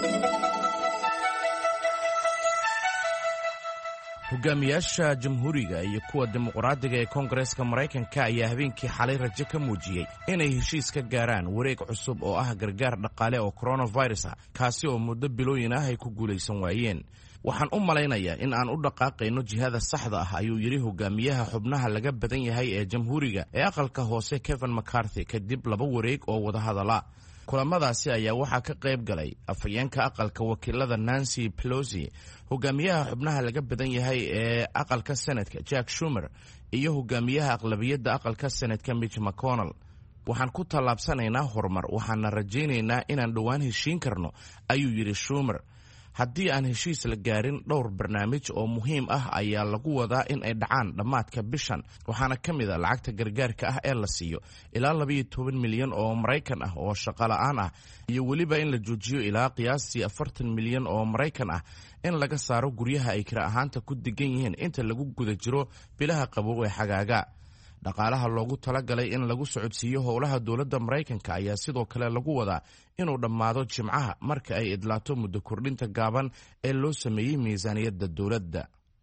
hogaamiyaasha jamhuuriga iyo kuwa dimuqraadiga ee koongareeska maraykanka ayaa habeenkii xalay rajo ka muujiyey inay heshiis ka gaaraan wareeg cusub oo ah gargaar dhaqaale oo coronavirus ah, kaasi oo muddo bilooyin ah ay ku guulaysan waayeen. waxaan u malaynayaa in aan u dhaqaaqayno jihada saxda ah, ayuu yidhi hogaamiyaha xubnaha laga badan yahay ee jamhuuriga ee aqalka hoose Kevin McCarthy kadib laba wareeg oo wadahadala. kulamadaasi ayaa waxaa ka qayb galay afhayeenka aqalka wakiilada Nancy Pelosi, hogaamiyaha xubnaha laga badan yahay ee aqalka Senatka Jack Schumer iyo hogaamiyaha aqlabiyadda aqalka Senatka Mitch McConnell. waxaan ku tallaabsanaynaa horumar, waxaana rajaynaynaa inaan dhowaan heshiin karno, ayuu yidhi Schumer. haddii aan heshiis la gaarin, dhowr barnaamij oo muhiim ah ayaa lagu wadaa in ay dhacaan dhammaadka bishan, waxaana ka mid a lacagta gargaarka ah ee la siiyo ilaa labayo toban milyan oo Maraykan ah oo shaqo la'aan ah, iyo weliba in la joojiyo ilaa qiyaastii afartan milyan oo Maraykan ah in laga saaro guryaha ay kira ahaanta ku degan yihiin inta lagu guda jiro bilaha qabow ee xagaaga. dhaqaalaha loogu talagalay in lagu socodsiiyo howlaha dowladda Maraykanka ayaa sidoo kale lagu wadaa inuu dhammaado Jimcaha marka ay idlaato muddo kordhinta gaaban ee loo sameeyey miisaaniyadda dowladda.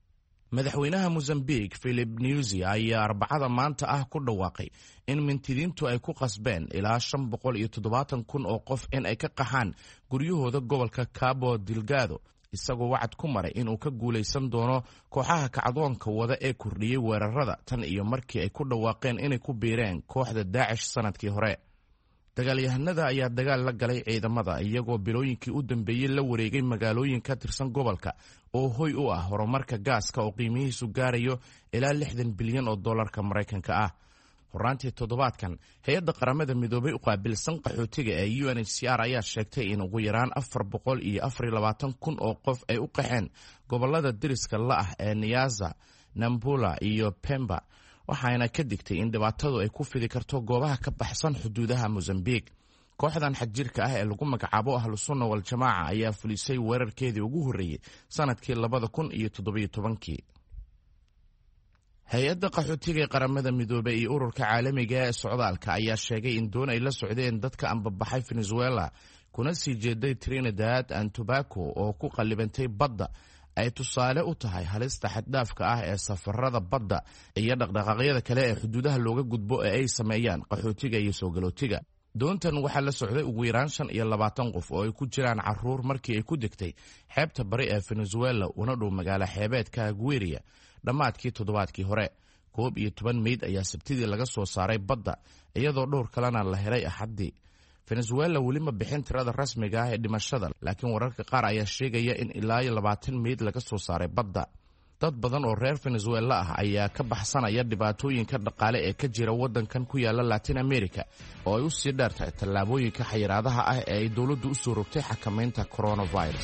madaxweynaha Mozambique Philip Nyusi ayaa arbacada maanta ah ku dhawaaqay in mintidiintu ay ku qasbeen ilaa shan boqol iyo toddobaatan kun oo qof in ay ka qaxaan guryahooda gobolka Cabo Delgado, isagoo wacad ku maray inuu ka guulaysan doono kooxaha kacdoonka wada ee kordhiyey weerarada tan iyo markii ay ku dhawaaqeen inay ku biireen kooxda Daesh sanadkii hore. dagaalyahanada ayaa dagaal la galay ciidamada iyagoo bilooyinkii u dambeeyey la wareegay magaalooyin ka tirsan gobolka oo hoy u ah horumarka gaaska oo qiimihiisu gaarayo ilaa lixdan bilyan oo dollarka Maraykanka ah. horaantii toddobaadkan hay-adda qaramada midoobay u qaabilsan qaxootiga ee U N H C R ayaa sheegtay in ugu yaraan afar boqol iyo afar iyo labaatan kun oo qof ay u qaxeen gobolada deriska la ah ee Niassa, Nampula iyo Pemba, waxaana ka digtay in dhibaatadu ay ku fidi karto goobaha ka baxsan xuduudaha Mozambique. kooxdan xajirka ah ee lagu magacaabo Ahlusunna wal Jamaaca ayaa fulisay weerarkeedii ugu horreeyay sanadkii labada kun iyo toddoba iyo tobankii. hay-adda qaxootiga ee qaramada midoobay iyo ururka caalamiga ee socdaalka ayaa sheegay in doon ay la socdeen dadka ambabaxay Venezuela kuna sii jeeday Trinidad and Tobago oo ku qallibantay badda ay tusaale u tahay halista xad-dhaafka ah ee safarada badda iyo dhaqdhaqaaqyada kale ee xuduudaha looga gudbo ee ay sameeyaan qaxootiga iyo soo galootiga. doontan waxaa la socday ugu yaraan shan iyo labaatan qof oo ay ku jiraan caruur markii ay ku degtay xeebta bari ee Venezuela una dhow magaalo xeebeedka Guiria dhammaadkii toddobaadkii hore. koob iyo toban meyd ayaa sabtidii laga soo saaray badda iyadoo dhowr kalena la helay axaddii. Venezuela weli ma bixin tirada rasmiga ah ee dhimashada, laakiin wararka qaar ayaa sheegaya in ilaa iyo labaatan meyd laga soo saaray badda. dad badan oo reer Venezuela ah ayaa ka baxsanaya dhibaatooyinka dhaqaale ee ka jira waddankan ku yaala Latin America oo ay u sii dheertahay tallaabooyinka xayiraadaha ah ee ay dowladdu u soo rogtay xakamaynta coronavirus.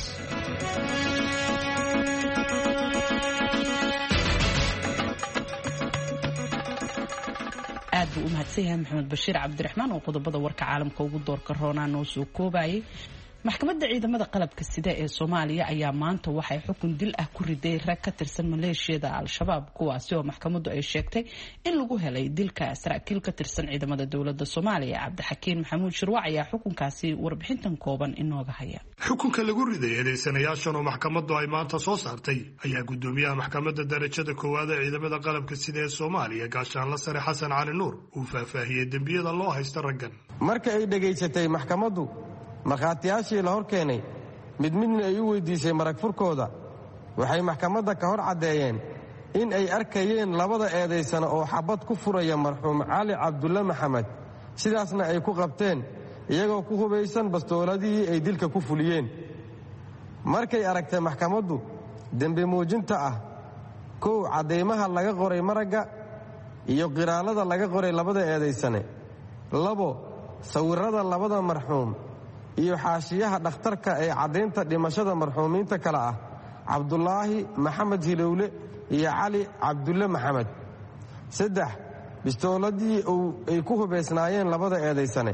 aad buu u mahadsan yahay maxamed bashiir cabdiraxmaan oo qodobada warka caalamka ugu doorka roonaa noo soo koobayay. maxkamadda ciidamada qalabka sida ee Soomaaliya ayaa maanta waxay xukun dil ah ku riday rag ka tirsan maleeshiyada Al-Shabaab, kuwaasi oo maxkamaddu ay sheegtay in lagu helay dilka saraakiil ka tirsan ciidamada dowladda Soomaaliya. Cabdixakiin Maxamuud Shirwac ayaa xukunkaasi warbixintan kooban inooga haya. xukunka lagu riday eedeysanayaashan oo maxkamaddu ay maanta soo saartay ayaa gudoomiyaha maxkamadda darajada koowaad ee ciidamada qalabka sida ee Soomaaliya gaashaanle sare Xasan Cali Nuur uu faahfaahiyay dembiyada loo haysto raggan. marka ay dhageysatay maxkamaddu markhaatiyaashii la hor keenay mid midna ay u weydiisay marag furkooda, waxay maxkamadda ka hor caddeeyeen in ay arkayeen labada eedaysana oo xabad ku furaya marxuum cali cabdulle maxamed, sidaasna ay ku qabteen iyagoo ku hubaysan bastooladihii ay dilka ku fuliyeen. markay aragtay maxkamaddu dembi muujinta ah kow caddaymaha laga qoray maragga iyo qiraallada laga qoray labada eedaysane, labo sawirrada labada marxuum iyo xaashiyaha dhakhtarka ee caddaynta dhimashada marxuumiinta kale ah cabdulaahi maxamed hilowle iyo cali cabdulle maxamed, saddex bistooladii ay ku hubaysnaayeen labada eedaysane.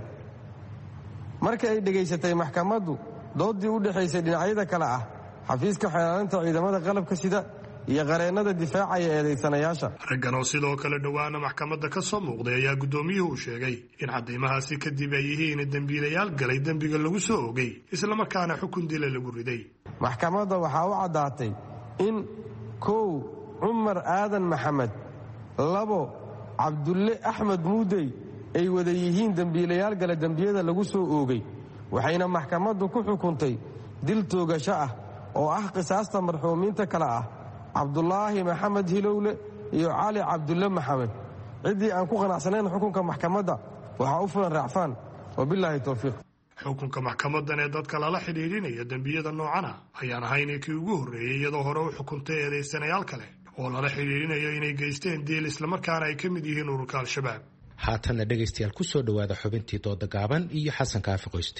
marka ay dhegaysatay maxkamaddu doodii u dhexaysay dhinacyada kale ah xafiiska xeelaalinta ciidamada qalabka sida iyo qareennada difaacaya eedaysanayaasha. raggan oo sidoo kale dhowaana maxkamadda ka soo muuqday ayaa guddoomiyuhu sheegay in caddaymahaasi kadib ay yihiin dembiilayaal galay dembiga lagu soo ogay islamarkaana xukun dila lagu riday. maxkamadda waxaa u caddaatay in kow cumar aadan maxamed, labo cabdulle axmed muudey ay wada yihiin dembiilayaal gala dembiyada lagu soo oogay, waxayna maxkamaddu ku xukuntay dil toogasho ah oo ah qisaasta marxuumiinta kale ah cabdulaahi maxamed hilowle iyo cali cabdulle maxamed. ciddii aan ku qanacsanayn xukunka maxkamadda waxaa u fulan raacfaan. wabilaahi towfiiq. xukunka maxkamaddan ee dadka lala xidhiidhinaya dembiyada noocana ayaan ahayn kii ugu horreeyey iyadoo hore u xukuntay eedaysanayaal kale oo lala xidhiidhinayo inay geysteen diil islamarkaana ay ka mid yihiin ururka Al-Shabaab. haatanna dhegaystayaal ku soo dhowaada xubintii dooda gaaban iyo xasan kaafi qoyste.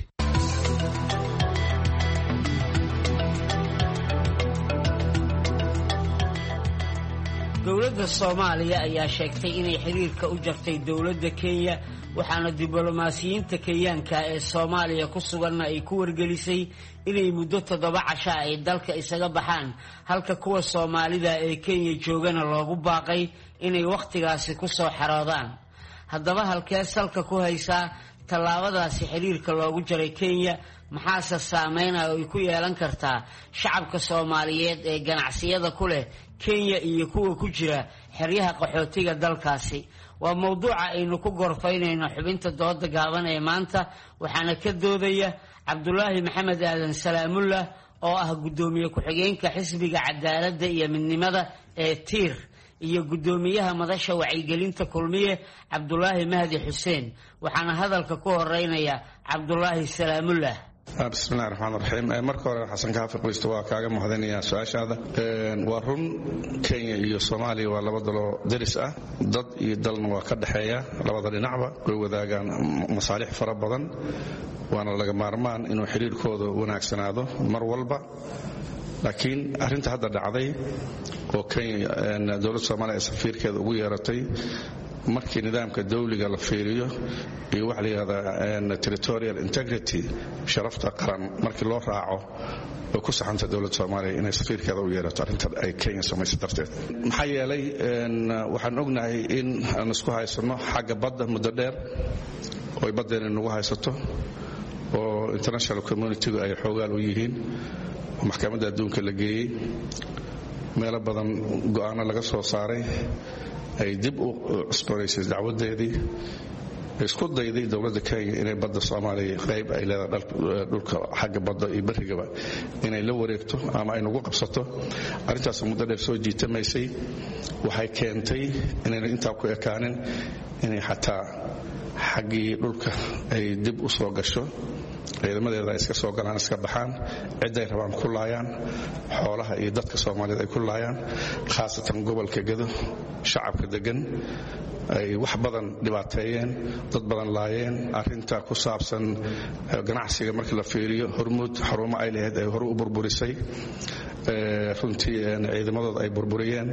dowladda Soomaaliya ayaa sheegtay inay xiriirka u jartay dowladda Kenya, waxaana diblomaasiyiinta Kenyaanka ee Soomaaliya ku suganna ay ku wargelisay inay muddo toddoba casho ay dalka isaga baxaan, halka kuwa Soomaalida ee Kenya joogana loogu baaqay inay wakhtigaasi ku soo xaroodaan. haddaba halkee salka ku haysaa tallaabadaasi xiriirka loogu jaray Kenya, maxaase saameynaya ay ku yeelan kartaa shacabka Soomaaliyeed ee ganacsiyada ku leh kenya iyo kuwa ku jira xeryaha qaxootiga dalkaasi waa mowduuca aynu ku gorfaynayno xubinta dooda gaaban ee maanta waxaana ka doodaya cabdulaahi maxamed aadan salaamullah oo ah guddoomiye ku-xigeenka xisbiga cadaaladda iyo midnimada ee tiir iyo guddoomiyaha madasha wacyigelinta kulmiye cabdulaahi mahdi xuseen waxaana hadalka ku horeynaya cabdulaahi salaamullah bismillahi raxmaan raxiim marka hore xasan kaafi qoysta waa kaaga mahadinayaa su-aashaada waa run kenya iyo soomaaliya waa laba daloo daris ah dad iyo dalna waa ka dhexeeya labada dhinacba way wadaagaan masaalix fara badan waana laga maarmaan inuu xiriirkooda wanaagsanaado mar walba laakiin arrinta hadda dhacday oo kenya dowladda soomaaliya ee safiirkeeda ugu yeeratay markii nidaamka dawliga la fiiriyo iyo waxa la yidhahdaa territorial integrity sharafta qaran markii loo raaco way ku saxanta dowladda soomaaliya inay safiirkeeda u yeerato arrinta ay kenya samaysa darteed maxaa yeelay waxaan ognahay in aan isku haysanno xagga badda muddo dheer oo ay baddeena nagu haysato oo international communitygu ay xoogaal u yihiin oo maxkamadda adduunka la geeyey meelo badan go'aano laga soo saaray ay dib u cusbanaysay dacwadeedii isku dayday dowladda kenya inay badda soomaaliya qayb ay leedahay dhulka xagga badda iyo barrigaba inay la wareegto ama ay nagu qabsato arrintaas muddo dheer soo jiitamaysay waxay keentay inayna intaa ku ekaanin inay xataa xaggii dhulka ay dib u soo gasho ciidamadeeda ay iska soo galaan iska baxaan ciday rabaan ku laayaan xoolaha iyo dadka soomaaliyeed ay ku laayaan khaasatan gobolka Gedo shacabka degan ay wax badan dhibaateeyeen dad badan laayeen arrinta ku saabsan ganacsiga markii la fiiriyo hormuud xarumo ay leeyahay ay hore u burburisay runtii ciidamadooda ay burburiyeen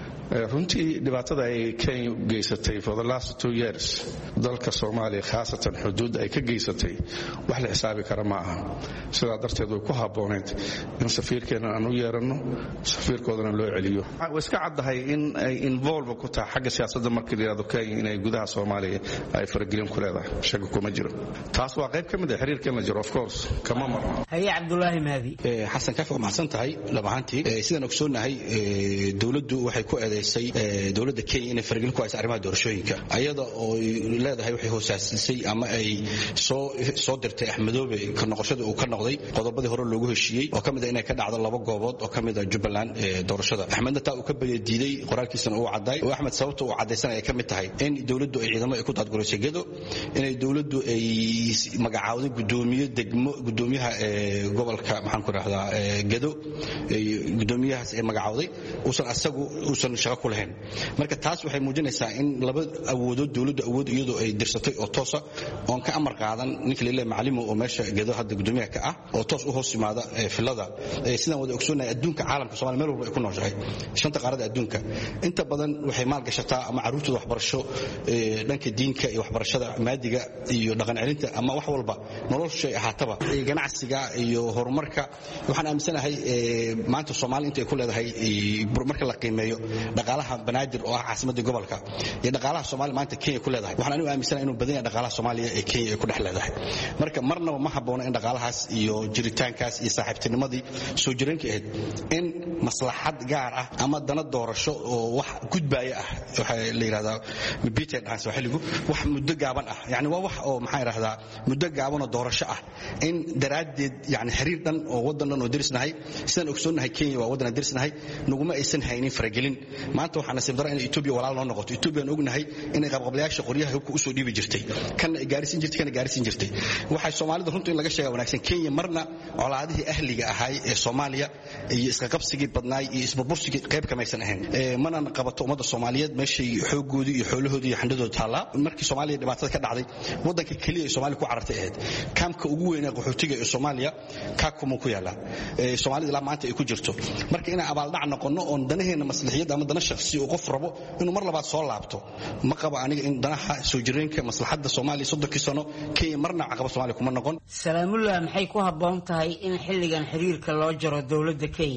runtii dhibaatada ay Kenya geysatay for the last two years dalka Soomaaliya khaasatan xuduud ay ka geysatay wax la xisaabi kara ma aha sidaa darteed way ku habbooneed in safiirkeena aan u yeerano safiirkoodana loo celiyo way iska caddahay in ay involve ku tahay xagga siyaasadda markii la yiraahdo Kenya inay gudaha Soomaaliya ay faragelin ku leedahay shaqo kuma jiro taas waa qayb ka mid ah xiriirkan la jiro of course kama marno haye Cabdulaahi Mahdi xasan ka fog mahadsan tahay labahantii sidaan ogsoonahay dawladdu waxay ku dowladda Kenya inay faragelin ku hayso arrimaha doorashooyinka ayada oo leedahay waxay hoosaasisay ama ay soo soo dirtay Axmedoobe ka noqoshada uu ka noqday qodobadii hore loogu heshiiyey oo kamid ah inay ka dhacdo laba goobood oo kamid ah Jubbaland ee doorashada Axmedna taa uu ka diiday qoraalkiisana uu caday oo Axmed sababta uu cadeysan ay kamid tahay in dowladdu ay ciidamo ay ku dadgureysay Gedo inay dowladdu ay magacaawday gudoomiye degmo gudoomiyaha ee gobolka maxaan ku raahdaa Gedo gudoomiyahaas ay magacaawday uusan asagu uusan shaqo ku lahayn marka taas waxay muujinaysaa in laba awoodood dawladdu awood iyadoo ay dirsatay oo toosa oon ka amar qaadan ninka leeyahay macallimo oo meesha Gedo hadda gudoomiyaha ka ah oo toos u hoos yimaada filada sidaan wada ogsoonahay adduunka caalamka Soomaaliya meel walba ay ku nooshahay shanta qaarada adduunka inta badan waxay maal gashataa ama caruurtooda waxbarasho dhanka diinka iyo waxbarashada maadiga iyo dhaqan celinta ama wax walba nolosha ahaataba ganacsiga iyo horumarka waxaan aaminsanahay maanta Soomaaliya inta ay ku leedahay marka la qiimeeyo dhaqaalaha banaadir oo ah caasimadda gobolka iyo dhaqaalaha Soomaaliya maanta Kenya ku leedahay waxaan anigu aaminsanahay inuu badan yahay dhaqaalaha Soomaaliya ee Kenya ay ku dhex leedahay marka marnaba ma habboona in dhaqaalahaas iyo jiritaankaas iyo saaxiibtinimadii soo jireenka ahayd in maslaxad gaar ah ama dana doorasho oo wax gudbaaya ah waxa la yiraahdaa biiteen aan soo xiligu wax muddo gaaban ah yani waa wax oo maxay raahdaa muddo gaaban oo doorasho ah in daraadeed yani xiriir dhan oo wadan dhan oo dirisnahay sidaan ogsoonahay Kenya waa wadan dirisnahay nuguma aysan haynin faragelin maanta waxaan nasiib daraa in Ethiopia walaal noo noqoto Ethiopia aan ognahay inay qabqablayaasha qoryaha hubka u soo dhiibi jirtay kan gaarsiin jirtay kan gaarsiin jirtay waxay Soomaalida runtii laga sheegaa wanaagsan Kenya marna colaadihii ahliga ahay ee Soomaaliya iyo iska qabsigii badnaay iyo isburbursigii qayb ka maysan ahayn ee mana qabato umada Soomaaliyeed meeshii xoogoodii iyo xoolahoodii iyo xandadooda taala markii Soomaaliya dhibaatada ka dhacday wadanka kaliya ee Soomaaliya ku carartay ahayd kaamka ugu weyn ee qaxootiga ee Soomaaliya ka kuma ku yaala ee Soomaalida la maanta ay ku jirto marka inaan abaal dhac noqono oo danaheena maslaxiyada ama dana shakhsi oo qof rabo inuu mar labaad soo laabto ma qaba aniga in danaha soo jireenka maslaxada Soomaaliya soddon sano Kenya marna caqabad Soomaaliya kuma noqon Salaamullah maxay ku habboon tahay in xilligan xiriirka loo jaro dawladda Kenya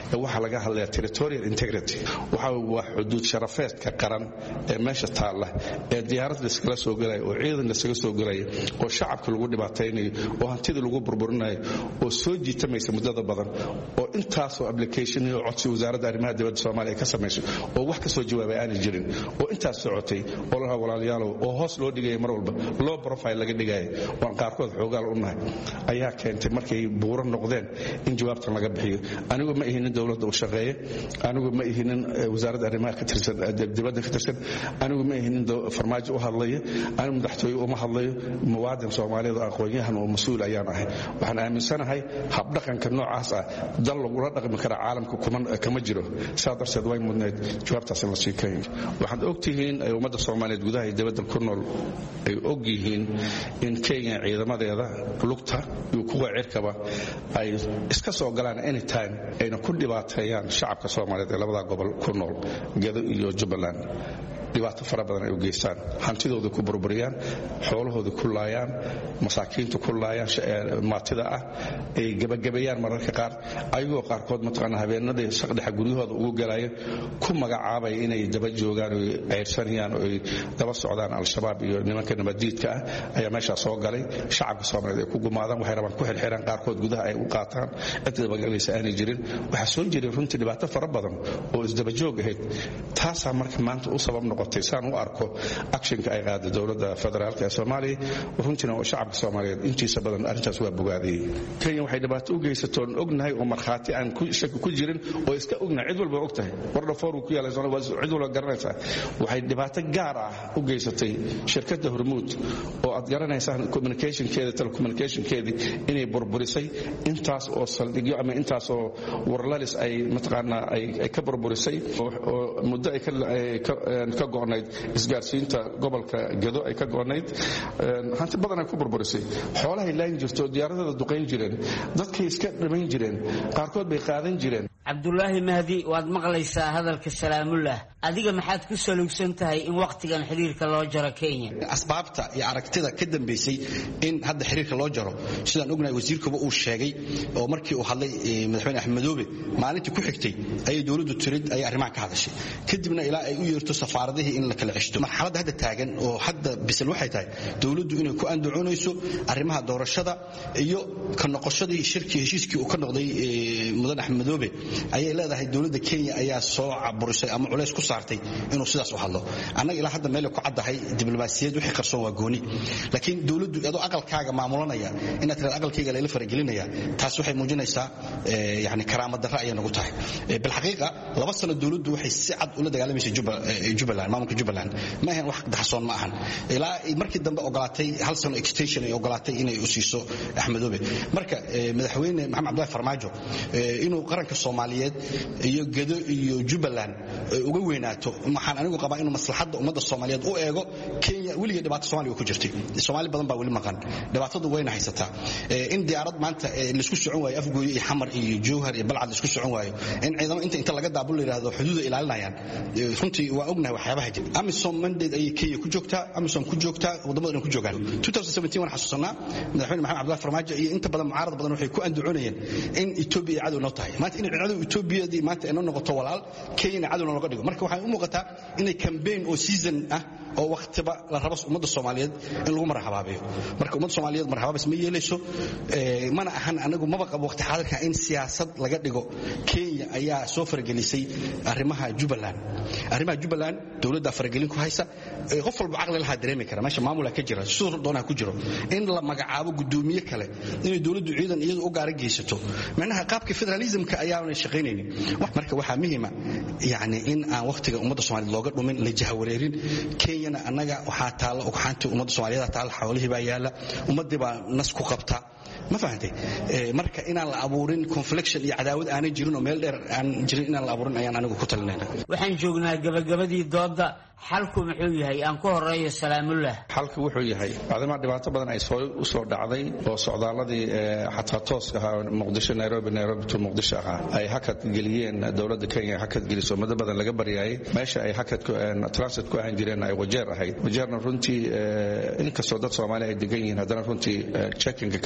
waxa laga hadlaya territorial integrity waxa waa xuduud sharafeedka qaran ee meesha taala ee diyaarad la iskala soo galay oo ciidan la iskaga soo galay oo shacabka lagu dhibaataynayo oo hantida lagu burburinayo oo soo jiitamaysa muddada badan oo intaas oo application iyo codsi wasaaradda arrimaha dibadda Soomaaliya ka sameysay oo wax ka soo jawaabay aan jirin oo intaas socotay oo la walaalayaal oo hoos loo dhigay mar walba low profile laga dhigay oo qaarkood xoogaal u nahay ayaa keentay markay buuran noqdeen in jawaabtan laga bixiyo anigu ma ihinin dawladda u shaqeeyo anigu ma ihinin wasaaradda arrimaha ka tirsan dibadda ka tirsan anigu ma ihinin farmaajo u hadlayo anigu madaxtooyo uma hadlayo muwaadin Soomaaliyeed oo aqoon-yahan oo mas'uul ayaan ahay waxaan aaminsanahay hab dhaqanka noocaas ah dal lagu la dhaqmi kara caalamka kama jiro sadarseed way mudneed jawaabtaas la sii keenay waxaad ogtihiin ay ummadda Soomaaliyeed gudaha iyo dibadda ku nool ay og yihiin in Kenya ciidamadeeda lugta iyo kuwa cirkaba ay iska soo galaan anytime ayna ku dhibaateeyaan shacabka Soomaaliyeed ee labada gobol ku nool Gedo iyo Jubbaland dhibaato fara badan ay u geystaan hantidooda ku burburiyaan xoolahooda ku laayaan masaakiinta ku laayaan maatida ah ay gabagabeeyaan mararka qaar ayagoo qaarkood mataqaana habeenadii shaqdhaxa guryahooda ugu galaya ku magacaabay inay daba joogaan oo ceyrsanayaan oo ay daba socdaan al-shabaab iyo nimanka nabadiidka ah ayaa meesha soo galay shacabka Soomaaliyeed ay ku gumaadaan waxay rabaan ku xirxiraan qaarkood gudaha ay u qaataan cid bagalaysa aanay jirin waxa soo jiray runtii dhibaato fara badan oo isdaba joog ahayd taas marka maanta u sabab noqotay saan u arko actionka ay qaaday dawladda federaalka ee Soomaaliya runtina oo shacabka Soomaaliyeed intiisa badan arintaas waa bogaadiyay Kenya waxay dhibaato u geysatoon ognahay oo marxaati aan ku shaki ku jirin oo iska ognahay cid walba ogtahay warda foor ku yaalay Soomaaliya cid walba garanaysa waxay dhibaato gaar ah u geysatay shirkadda Hormuud oo aad garanaysaa communication-keeda telecommunication-keeda inay burburisay intaas oo saldhigyo ama intaas oo warlalis ay mataqaana ay ka burburisay oo muddo ay ka ka go'nayd isgaarsiinta gobolka Gedo ay ka go'nayd hanti badan ay ku burburisay xoolaha ilaahin jirto diyaaradada duqeyn jireen dadkii iska dhiman jireen qaarkood bay qaadan jireen Cabdullaahi Mahdi waad maqlaysaa hadalka Salaamullah adiga maxaad ku salugsan tahay in waqtigan xiriirka loo jaro Kenya asbaabta iyo aragtida ka dambeysay in hadda xiriirka loo jaro sidaan ognahay wasiirkuba uu sheegay oo markii uu hadlay madaxweyne Axmed Madoobe maalintii ku xigtay ay dawladdu tirid ay arrimaha ka hadashay kadibna ilaa ay u yeerto safaaradihii in la kala ceshto marxaladda hadda taagan oo hadda bisal waxay tahay dawladdu inay ku andacoonayso arrimaha doorashada iyo ka noqoshadii shirkii heshiiskii uu ka noqday mudan Axmed Madoobe ayay leedahay dawladda Kenya ayaa soo caburisay ama culays ku saartay inuu sidaas u hadlo annaga ilaa hadda meel ku cadahay diblomaasiyad wixii qarsoon waa gooni laakiin dawladdu iyadoo aqalkaaga maamulanaya inaad tiraad aqalkayga la faragelinaya taas waxay muujinaysaa yani karaamad darro ay nagu tahay bil xaqiiqa laba sano dawladdu waxay si cad ula dagaalamaysaa Jubbaland maamulka Jubbaland ma ahan wax daxsoon ma ahan ilaa markii dambe ogolaatay hal sano extension ay ogolaatay inay u siiso Axmed Madoobe marka madaxweyne Maxamed Cabdullaahi Farmaajo inuu qaranka Soomaaliyeed iyo Gedo iyo Jubbaland uga weynaato waxaan anigu qabaa inuu maslaxadda ummadda Soomaaliyeed u eego Kenya waliga dhibaato Soomaaliya ku jirtay Soomaali badan baa wali maqan dhibaatadu wayna haysataa in diyaarad maanta la isku socon waayo Afgooy iyo Xamar iyo Jowhar iyo Balcad la isku socon waayo in ciidamo inta inta laga daabul yiraahdo xuduuda ilaalinayaan runtii waa ognahay waxyaabaha jira amisom mandate ay Kenya ku joogtaa amisom ku joogtaa wadamada ku joogaan twenty seventeen waxaan xasuusanaa madaxweyne Maxamed Cabdullaahi Farmaajo iyo inta badan mucaarad badan waxay ku andacoonayeen in Ethiopia cadow noo tahay maanta in cadow Ethiopia di maanta inoo noqoto walaal Kenya cadow looga dhigo marka waxay u muuqataa inay campaign oo season ah oo waqtiba la rabo ummadda Soomaaliyeed in lagu marxabaabeeyo marka ummadda Soomaaliyeed marxabaabis ma yeelayso ee mana ahan anagu maba qabo waqti xaadirka in siyaasad laga dhigo Kenya ayaa soo faragelisay arrimaha Jubbaland arrimaha Jubbaland dawladda faragelin ku haysa qof walba aqli laha dareemi kara meesha maamulka ka jira suur doona ku jiro in la magacaabo gudoomiye kale in dawladdu ciidan iyadu u gaar geysato macnaha qaabka federalismka ayaa aan shaqeynaynin marka waxa muhiim ah yaani in aan waqtiga ummadda Soomaaliyeed looga dhumin la jahawareerin Kenya anaga waxa taalo oo xanta ummadda Soomaaliyeed taal xawlihi baa yaala ummadii baa nas ku qabta ma fahantay marka inaan la abuurin confliction iyo cadaawad aan jirin oo meel dheer aan jirin inaan la abuurin ayaan anigu ku talinayna waxaan joognaa gabagabadii dooda xalku muxuu yahay aan ku horeeyo Salaamullah xalku wuxuu yahay maadaama dhibaato badan ay soo u soo dhacday oo socdaaladii xataa tooska ah Muqdisho Nairobi Nairobi to Muqdisho ah ay hakad geliyeen dawladda Kenya hakad geliso muddo badan laga bariyay meesha ay hakad ku transit ku ahaan jireen ay wajeer ahayd wajeerna runtii in ka soo dad Soomaali ay degan yihiin hadana runtii checking ka dhacay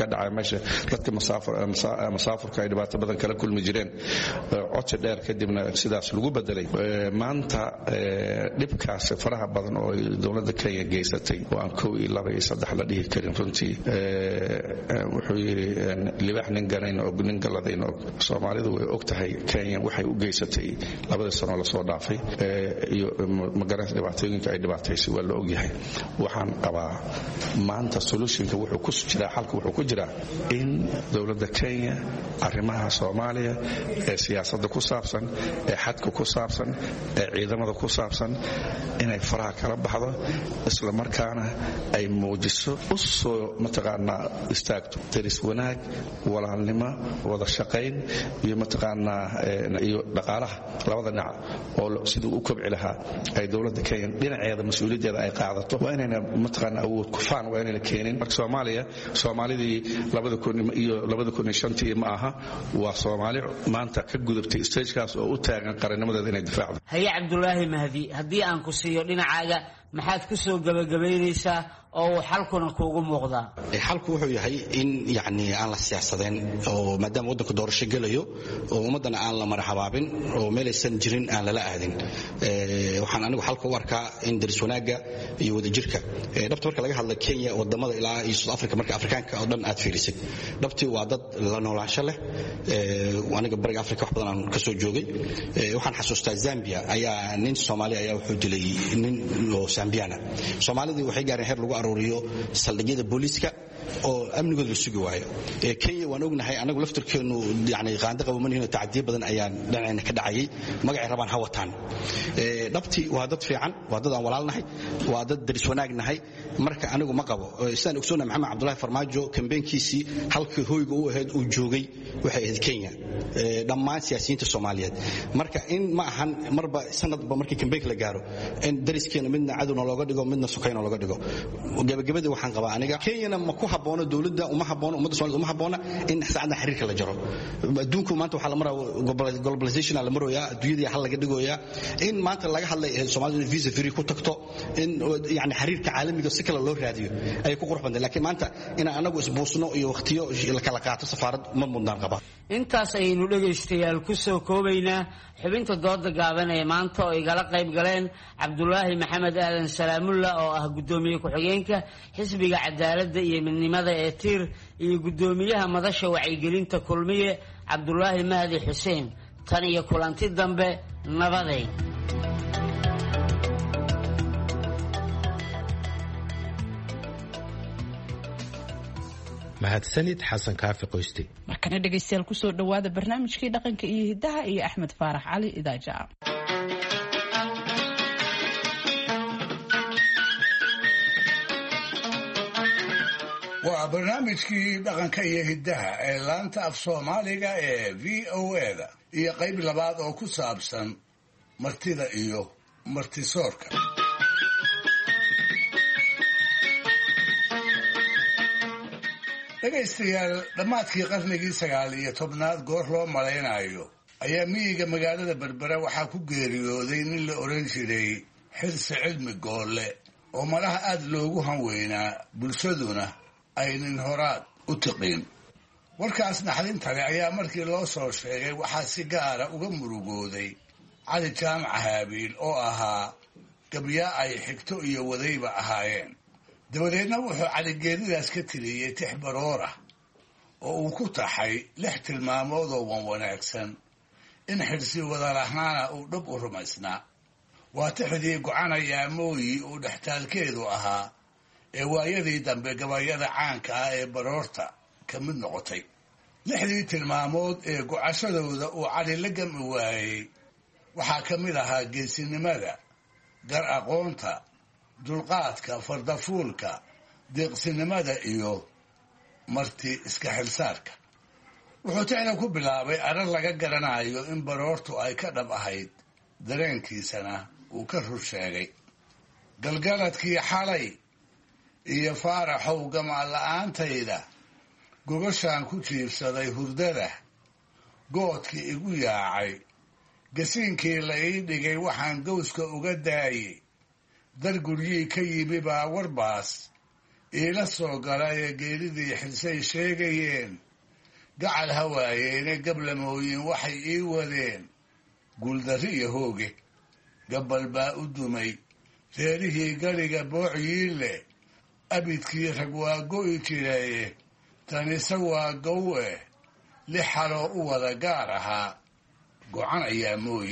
meesha dadka masaafurka ay dhibaato badan kala kulmi jireen codsi dheer kadibna sidaas lagu bedelay maanta dhibkaas faraha badan oo dowladda Kenya geysatay oo aan kow iyo laba iyo saddex la dhihi karin runtii wuxuu yiri libax nin ganayn oo nin galadayn oo Soomaalidu way og tahay Kenya waxay u geysatay labada sano la soo dhaafay iyo magaran dhibaatooyinka ay dhibaataysay waa la og yahay waxaan qabaa maanta solutionka wuxuu ku jiraa xalku wuxuu ku jiraa in dowladda Kenya arrimaha Soomaaliya ee siyaasadda ku saabsan ee xadka ku saabsan ee ciidamada ku saabsan inay faraha kala baxdo isla markaana ay muujiso u soo mataqaanaa istaagto daris wanaag walaalnimo wada shaqayn iyo mataqaanaa iyo dhaqaalaha labada dhinac oo sidoo u kobci lahaa ay dowladda Kenya dhinaceeda mas'uuliyadda ay qaadato waa inayna mataqaanaa awood ku faan waa inayna keenin marka Soomaaliya Soomaalidii labada kun iyo labada kun iyo shantii ma aha waa Soomaali maanta ka gudubtay stage-kaas oo u taagan qarannimadeeda inay difaacdo Haye Cabdullaahi Mahdi haddii aan ku siiyo dhinacaaga maxaad ku soo gabagabaynaysaa oo xalkuna kuugu muuqdaa xalku wuxuu yahay in yaani aan la siyaasadeen oo maadaama waddanku doorasho galayo oo ummadana aan la marxabaabin oo meelaysan jirin aan lala aadin ee waxaan anigu xalka u arkaa in daris wanaaga iyo wadajirka ee dhabta marka laga hadla Kenya wadamada ilaa iyo South Africa marka Afrikaanka oo dhan aad fiirisid dhabti waa dad la noolaansho leh ee aniga bariga Afrika wax badan aan ka soo joogay ee waxaan xasuustaa Zambia ayaa nin Soomaali ayaa wuxuu dilay nin oo Zambiana Soomaalidii waxay gaareen heer lagu arooriyo saldhigyada booliska oo amnigooda sugi waayo ee Kenya waan ognahay anagu laftirkeenu yaani qaanda qaboomaniina tacadiye badan ayaa dhanayna ka dhacayay magacay rabaan hawataan ee dhabti waa dad fiican waa dad aan walaalnahay waa dad daris wanaagnahay marka anigu ma qabo isaan ogsoona Maxamed Cabdullaahi Farmaajo kambeynkiisii halkii hooyga uu ahayd uu joogay waxay ahayd Kenya ee dhammaan siyaasiyiinta Soomaaliyeed marka in ma ahan marba sanadba markii kambeynka la gaaro in dariskeena midna cadowna looga dhigo midna sukayna looga dhigo gabagabadii waxaan qabaa aniga Kenya ma ku haboono dawladda uma haboono ummadda Soomaaliyeed uma haboono in saacada xiriirka la jaro adduunku maanta waxa la maraa globalization la marooya adduunyada hal laga dhigoya in maanta laga hadlay Soomaalidu visa free ku tagto in yaani xiriirka caalamiga si kale loo raadiyo ay ku qurux badan laakiin maanta in anagu isbuusno iyo waqtiyo la kala qaato safaarad ma mudnaan qaba intaas aynu dhageystayaal ku soo koobaynaa xubinta dooda gaaban ee maanta oo igala qayb galeen Cabdullaahi Maxamed Aadan Salaamulla oo ah gudoomiye ku-xigeenka xisbiga cadaaladda iyo midnimada ee Tiir iyo gudoomiyaha madasha wacyigelinta kulmiye Cabdullaahi Mahdi Xuseen tan iyo kulanti dambe nabaday mahadsanid xasan kaafi qoysti markana dhegeystayaal ku soo dhawaada barnaamijkii dhaqanka iyo hidaha iyo Axmed Faarax Cali Idaaja waa barnaamijkii dhaqanka iyo hidaha ee laanta af Soomaaliga ee V O A-da iyo qayb labaad oo ku saabsan martida iyo martisoorka dhegaystayaal dhammaadkii qarnigii sagaal iyo tobnaad goor loo malaynayo ayaa miyiga magaalada Berbera waxaa ku geeriyooday nin la oran jiray Xirsi Cilmi Goolle oo malaha aad loogu hanweynaa bulshaduna ay nin horaad u tiqiin warkaas naxdinta leh ayaa markii loo soo sheegay waxaa si gaara uga murugooday Cali Jaamac Haabiil oo ahaa gabyaa ay xigto iyo wadayba ahaayeen dabadeedna wuxuu caligeedidaas ka tiriyey tix baroora oo uu ku taxay lix tilmaamood oo wan wanaagsan in Xirsi wada lahaana uu dhab u rumaysnaa waa tixdii go'anayaa mooyi uu dhextaalkeedu ahaa ee waayadii dambe gabayada caanka ah ee baroorta ka mid noqotay lixdii tilmaamood ee go'ashadooda uu Cali la gami waayey waxaa ka mid ahaa geesinimada gar aqoonta dulqaadka fardafuulka deeqsinimada iyo marti iska xilsaarka wuxuu tixda ku bilaabay arar laga garanayo in baroortu ay ka dhab ahayd dareenkiisana uu ka rur sheegay galgaladkii xalay iyo faaraxow gamaan la'aantayda gogoshaan ku jiibsaday hurdada goodkii igu yaacay gasiinkii la ii dhigay waxaan gowska uga daayey dar guryii ka yimi baa warbaas iila soo galay geeridii xilsay sheegayeen gacal hawaayeene gablamooyin waxay ii wadeen guuldarri iyo hooge gabbal baa u dumay reerihii gariga boocyiile abidkii rag waa go'i jiraye tanise waa gowe lix xaloo u wada gaar ahaa gocan ayaa mooyi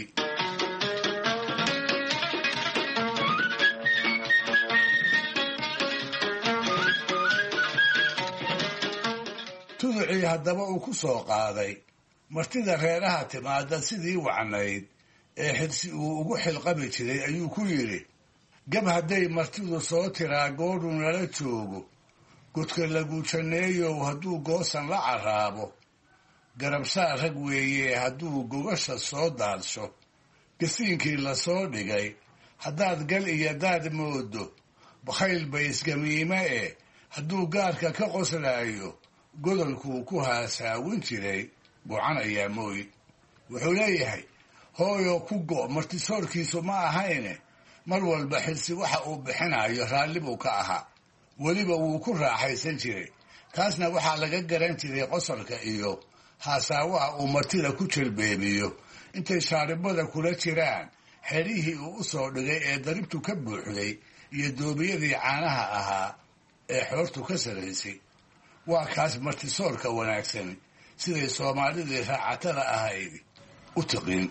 tuducii haddaba uu ku soo qaaday martida reeraha timaada sidii wacnayd ee xilsi uu ugu xilqabi jiray ayuu ku yidhi gab hadday martidu soo tiraa goodhu nala joogo godka lagu janneeyow hadduu goosan la carraabo garabsaa rag weeye hadduu gogasha soo daadsho gasiinkii la soo dhigay haddaad gal iyo daad moodo bakhayl baysgamiime eh hadduu gaarka ka qoslaayo godolkuu ku haasaawin jiray gocan ayaa mooyi wuxuu leeyahay hooyo ku go' martisoorkiisu ma ahayne mar walba xilsi waxa uu bixinayo raalli buu ka ahaa weliba wuu ku raaxaysan jiray taasna waxaa laga garan jiray qosolka iyo haasaawaha uu martida ku jelbeebiyo intay shaaribada kula jiraan xerihii uu u soo dhigay ee daribtu ka buuxday iyo doobiyadii caanaha ahaa ee xoortu ka sarraysay waa kaas martisoorka wanaagsan siday soomaalidii raacatada ahayd u tiqin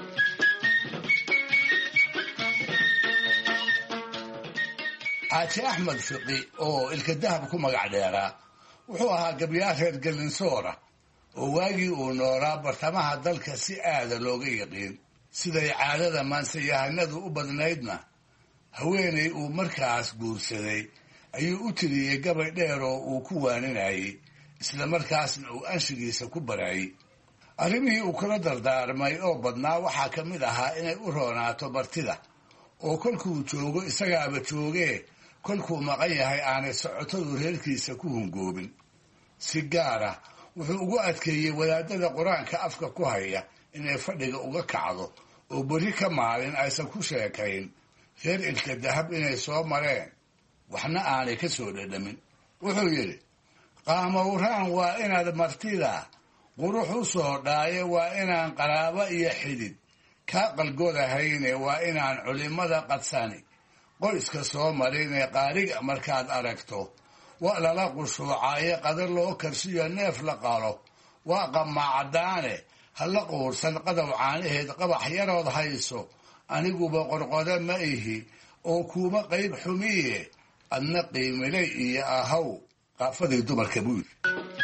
xaaji axmed fiqi oo ilka dahab ku magac dheeraa wuxuu ahaa gabyaar reer galinsoora oo waagii uu noolaa bartamaha dalka si aada looga yaqiin siday caadada maansayahanadu u badnaydna haweenay uu markaas guursaday ayuu u tiriyey gabay dheer oo uu ku waaninayey isla markaasna uu anshigiisa ku barayey arrimihii uu kula dardaarmay oo badnaa waxaa ka mid ahaa inay u roonaato martida oo kolkuu joogo isagaaba joogee kolkuu maqan yahay aanay socotadu reerkiisa ku hungoobin si gaara wuxuu ugu adkeeyey wadaadada qur-aanka afka ku haya inay fadhiga uga kacdo oo berri ka maalin aysan ku sheekayn reer ilka dahab inay soo mareen waxna aanay ka soo dhadhamin wuxuu yidhi qaamowraan waa inaad martida qurux u soo dhaaye waa inaan qaraabo iyo xidid kaa qalgodahayne waa inaan culimmada qadsani qoyska soo marinee qaariga markaad aragto waa lala qushuucaaye qadar loo karsiyo neef la qalo waa qamaacadaane ha la quursan qadow caanaheed qabax yarood hayso aniguba qorqodo ma ihi oo kuuma qayb xumiye adna qiimilay iyo ahaw qaafadii dumarka buu yidhi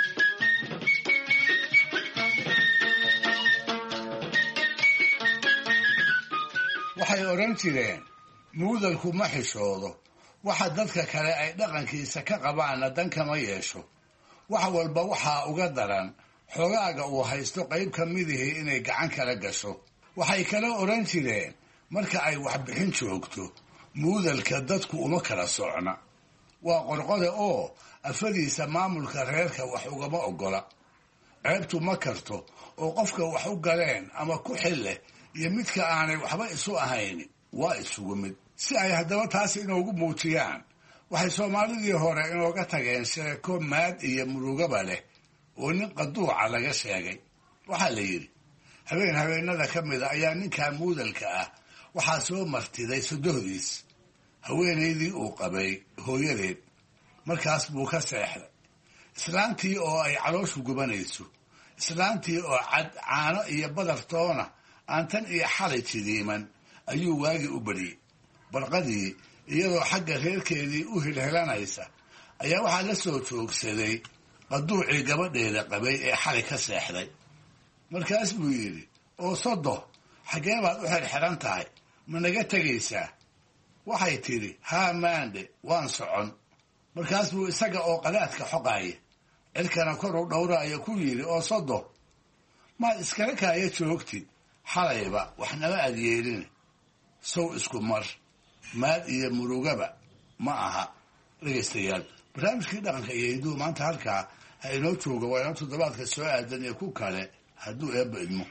waxay odhan jireen muudalku ma xishoodo waxa dadka kale ay dhaqankiisa ka qabaanna dan kama yeesho wax walba waxaa uga daran xogaaga uu haysto qayb ka midihii inay gacan kala gasho waxay kala odhan jireen marka ay waxbixin joogto muudalka dadku uma kala socna waa qorqode oo afadiisa maamulka reerka wax ugama oggola ceebtu ma karto oo qofka wax u galeen ama ku xil leh iyo midka aanay waxba isu ahayn waa isugu mid si ay haddaba taas inoogu muujiyaan waxay soomaalidii hore inooga tageen sheeko maad iyo murugaba leh oo nin qaduuca laga sheegay waxaa la yidhi habeen habeenada ka mida ayaa ninkaa muudalka ah waxaa soo martiday sodohdiis haweenaydii uu qabay hooyadeed markaas buu ka seexday islaantii oo ay calooshu gubanayso islaantii oo cad caano iyo badartoona aan tan iyo xalay jidiiman ayuu waagii u bariyey barqadii iyadoo xagga reerkeedii u hilhelanaysa ayaa waxaa la soo joogsaday qaduucii gabadheeda qabay ee xalay ka seexday markaas buu yidhi oo sodo xaggee baad u xirxiran tahay ma naga tegaysaa waxay tidhi haa maandhe waan socon markaas buu isaga oo qadaadka xoqaaya cirkana kor u dhowraayo ku yidhi oo sodo maad iskala kaaya joogtid xalayba waxnama aad yeelin sow isku mar maad iyo murugaba ma aha dhegaystayaal barnaamijkii dhaqanka iyo hiduhu maanta halkaa ha inoo jooga waa inoo toddobaadka soo aadan iyo ku kale hadduu eebba idmo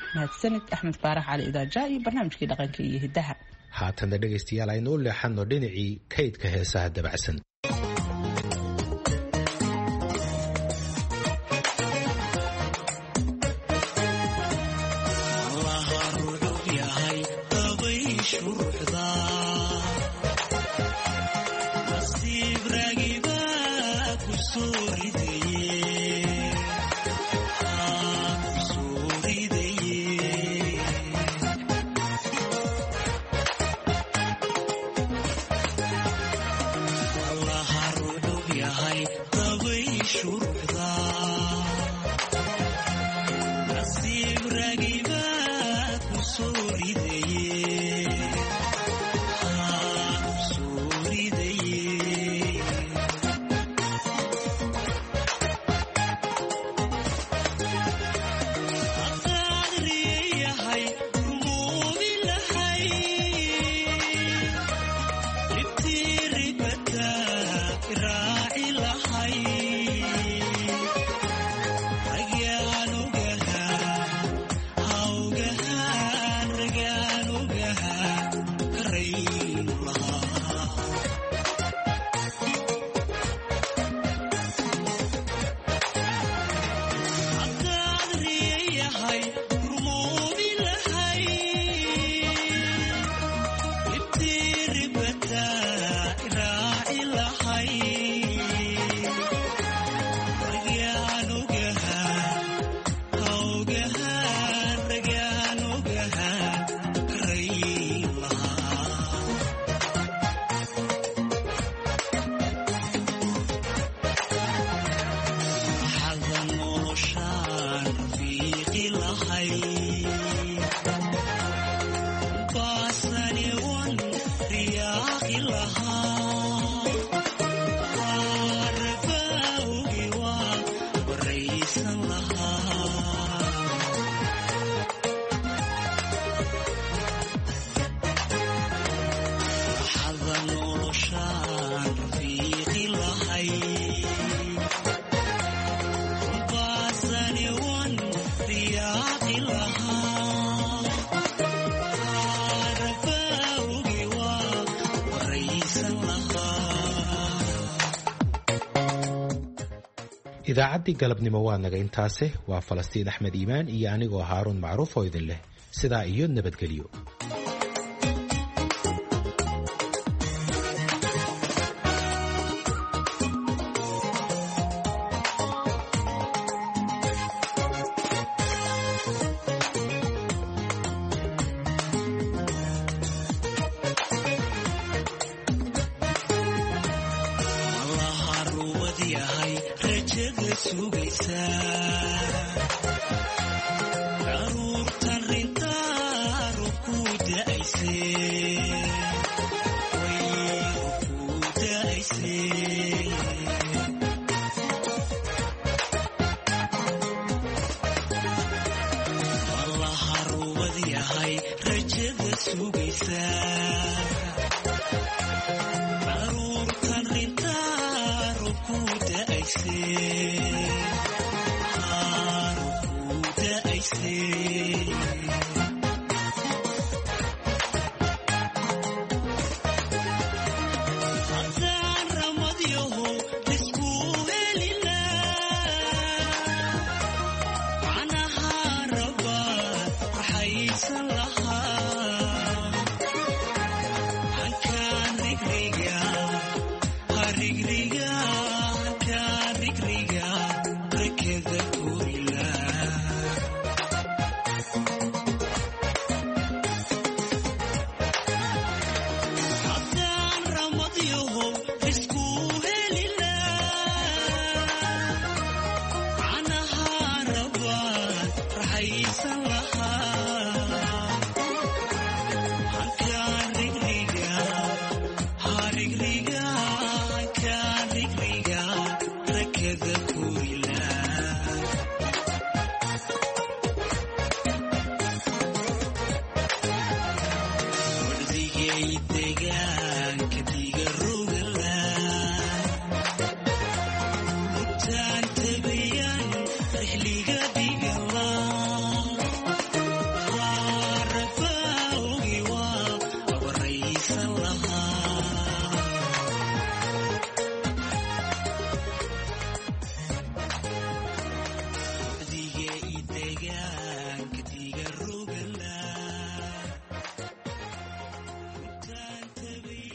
mahadsanid axmed faarax cali idaaja iyo barnaamijkii dhaqanka iyo hidaha. haatana dhegaystayaal aynu u leexano dhinacii kaydka heesaha dabacsan. idaacaddii galabnimo waa naga intaase. waa falastiin axmed iimaan iyo anigoo haaruun macruuf oo idin leh sidaa iyo nabadgelyo. Aruurtan rintaa rubku da'ayse ah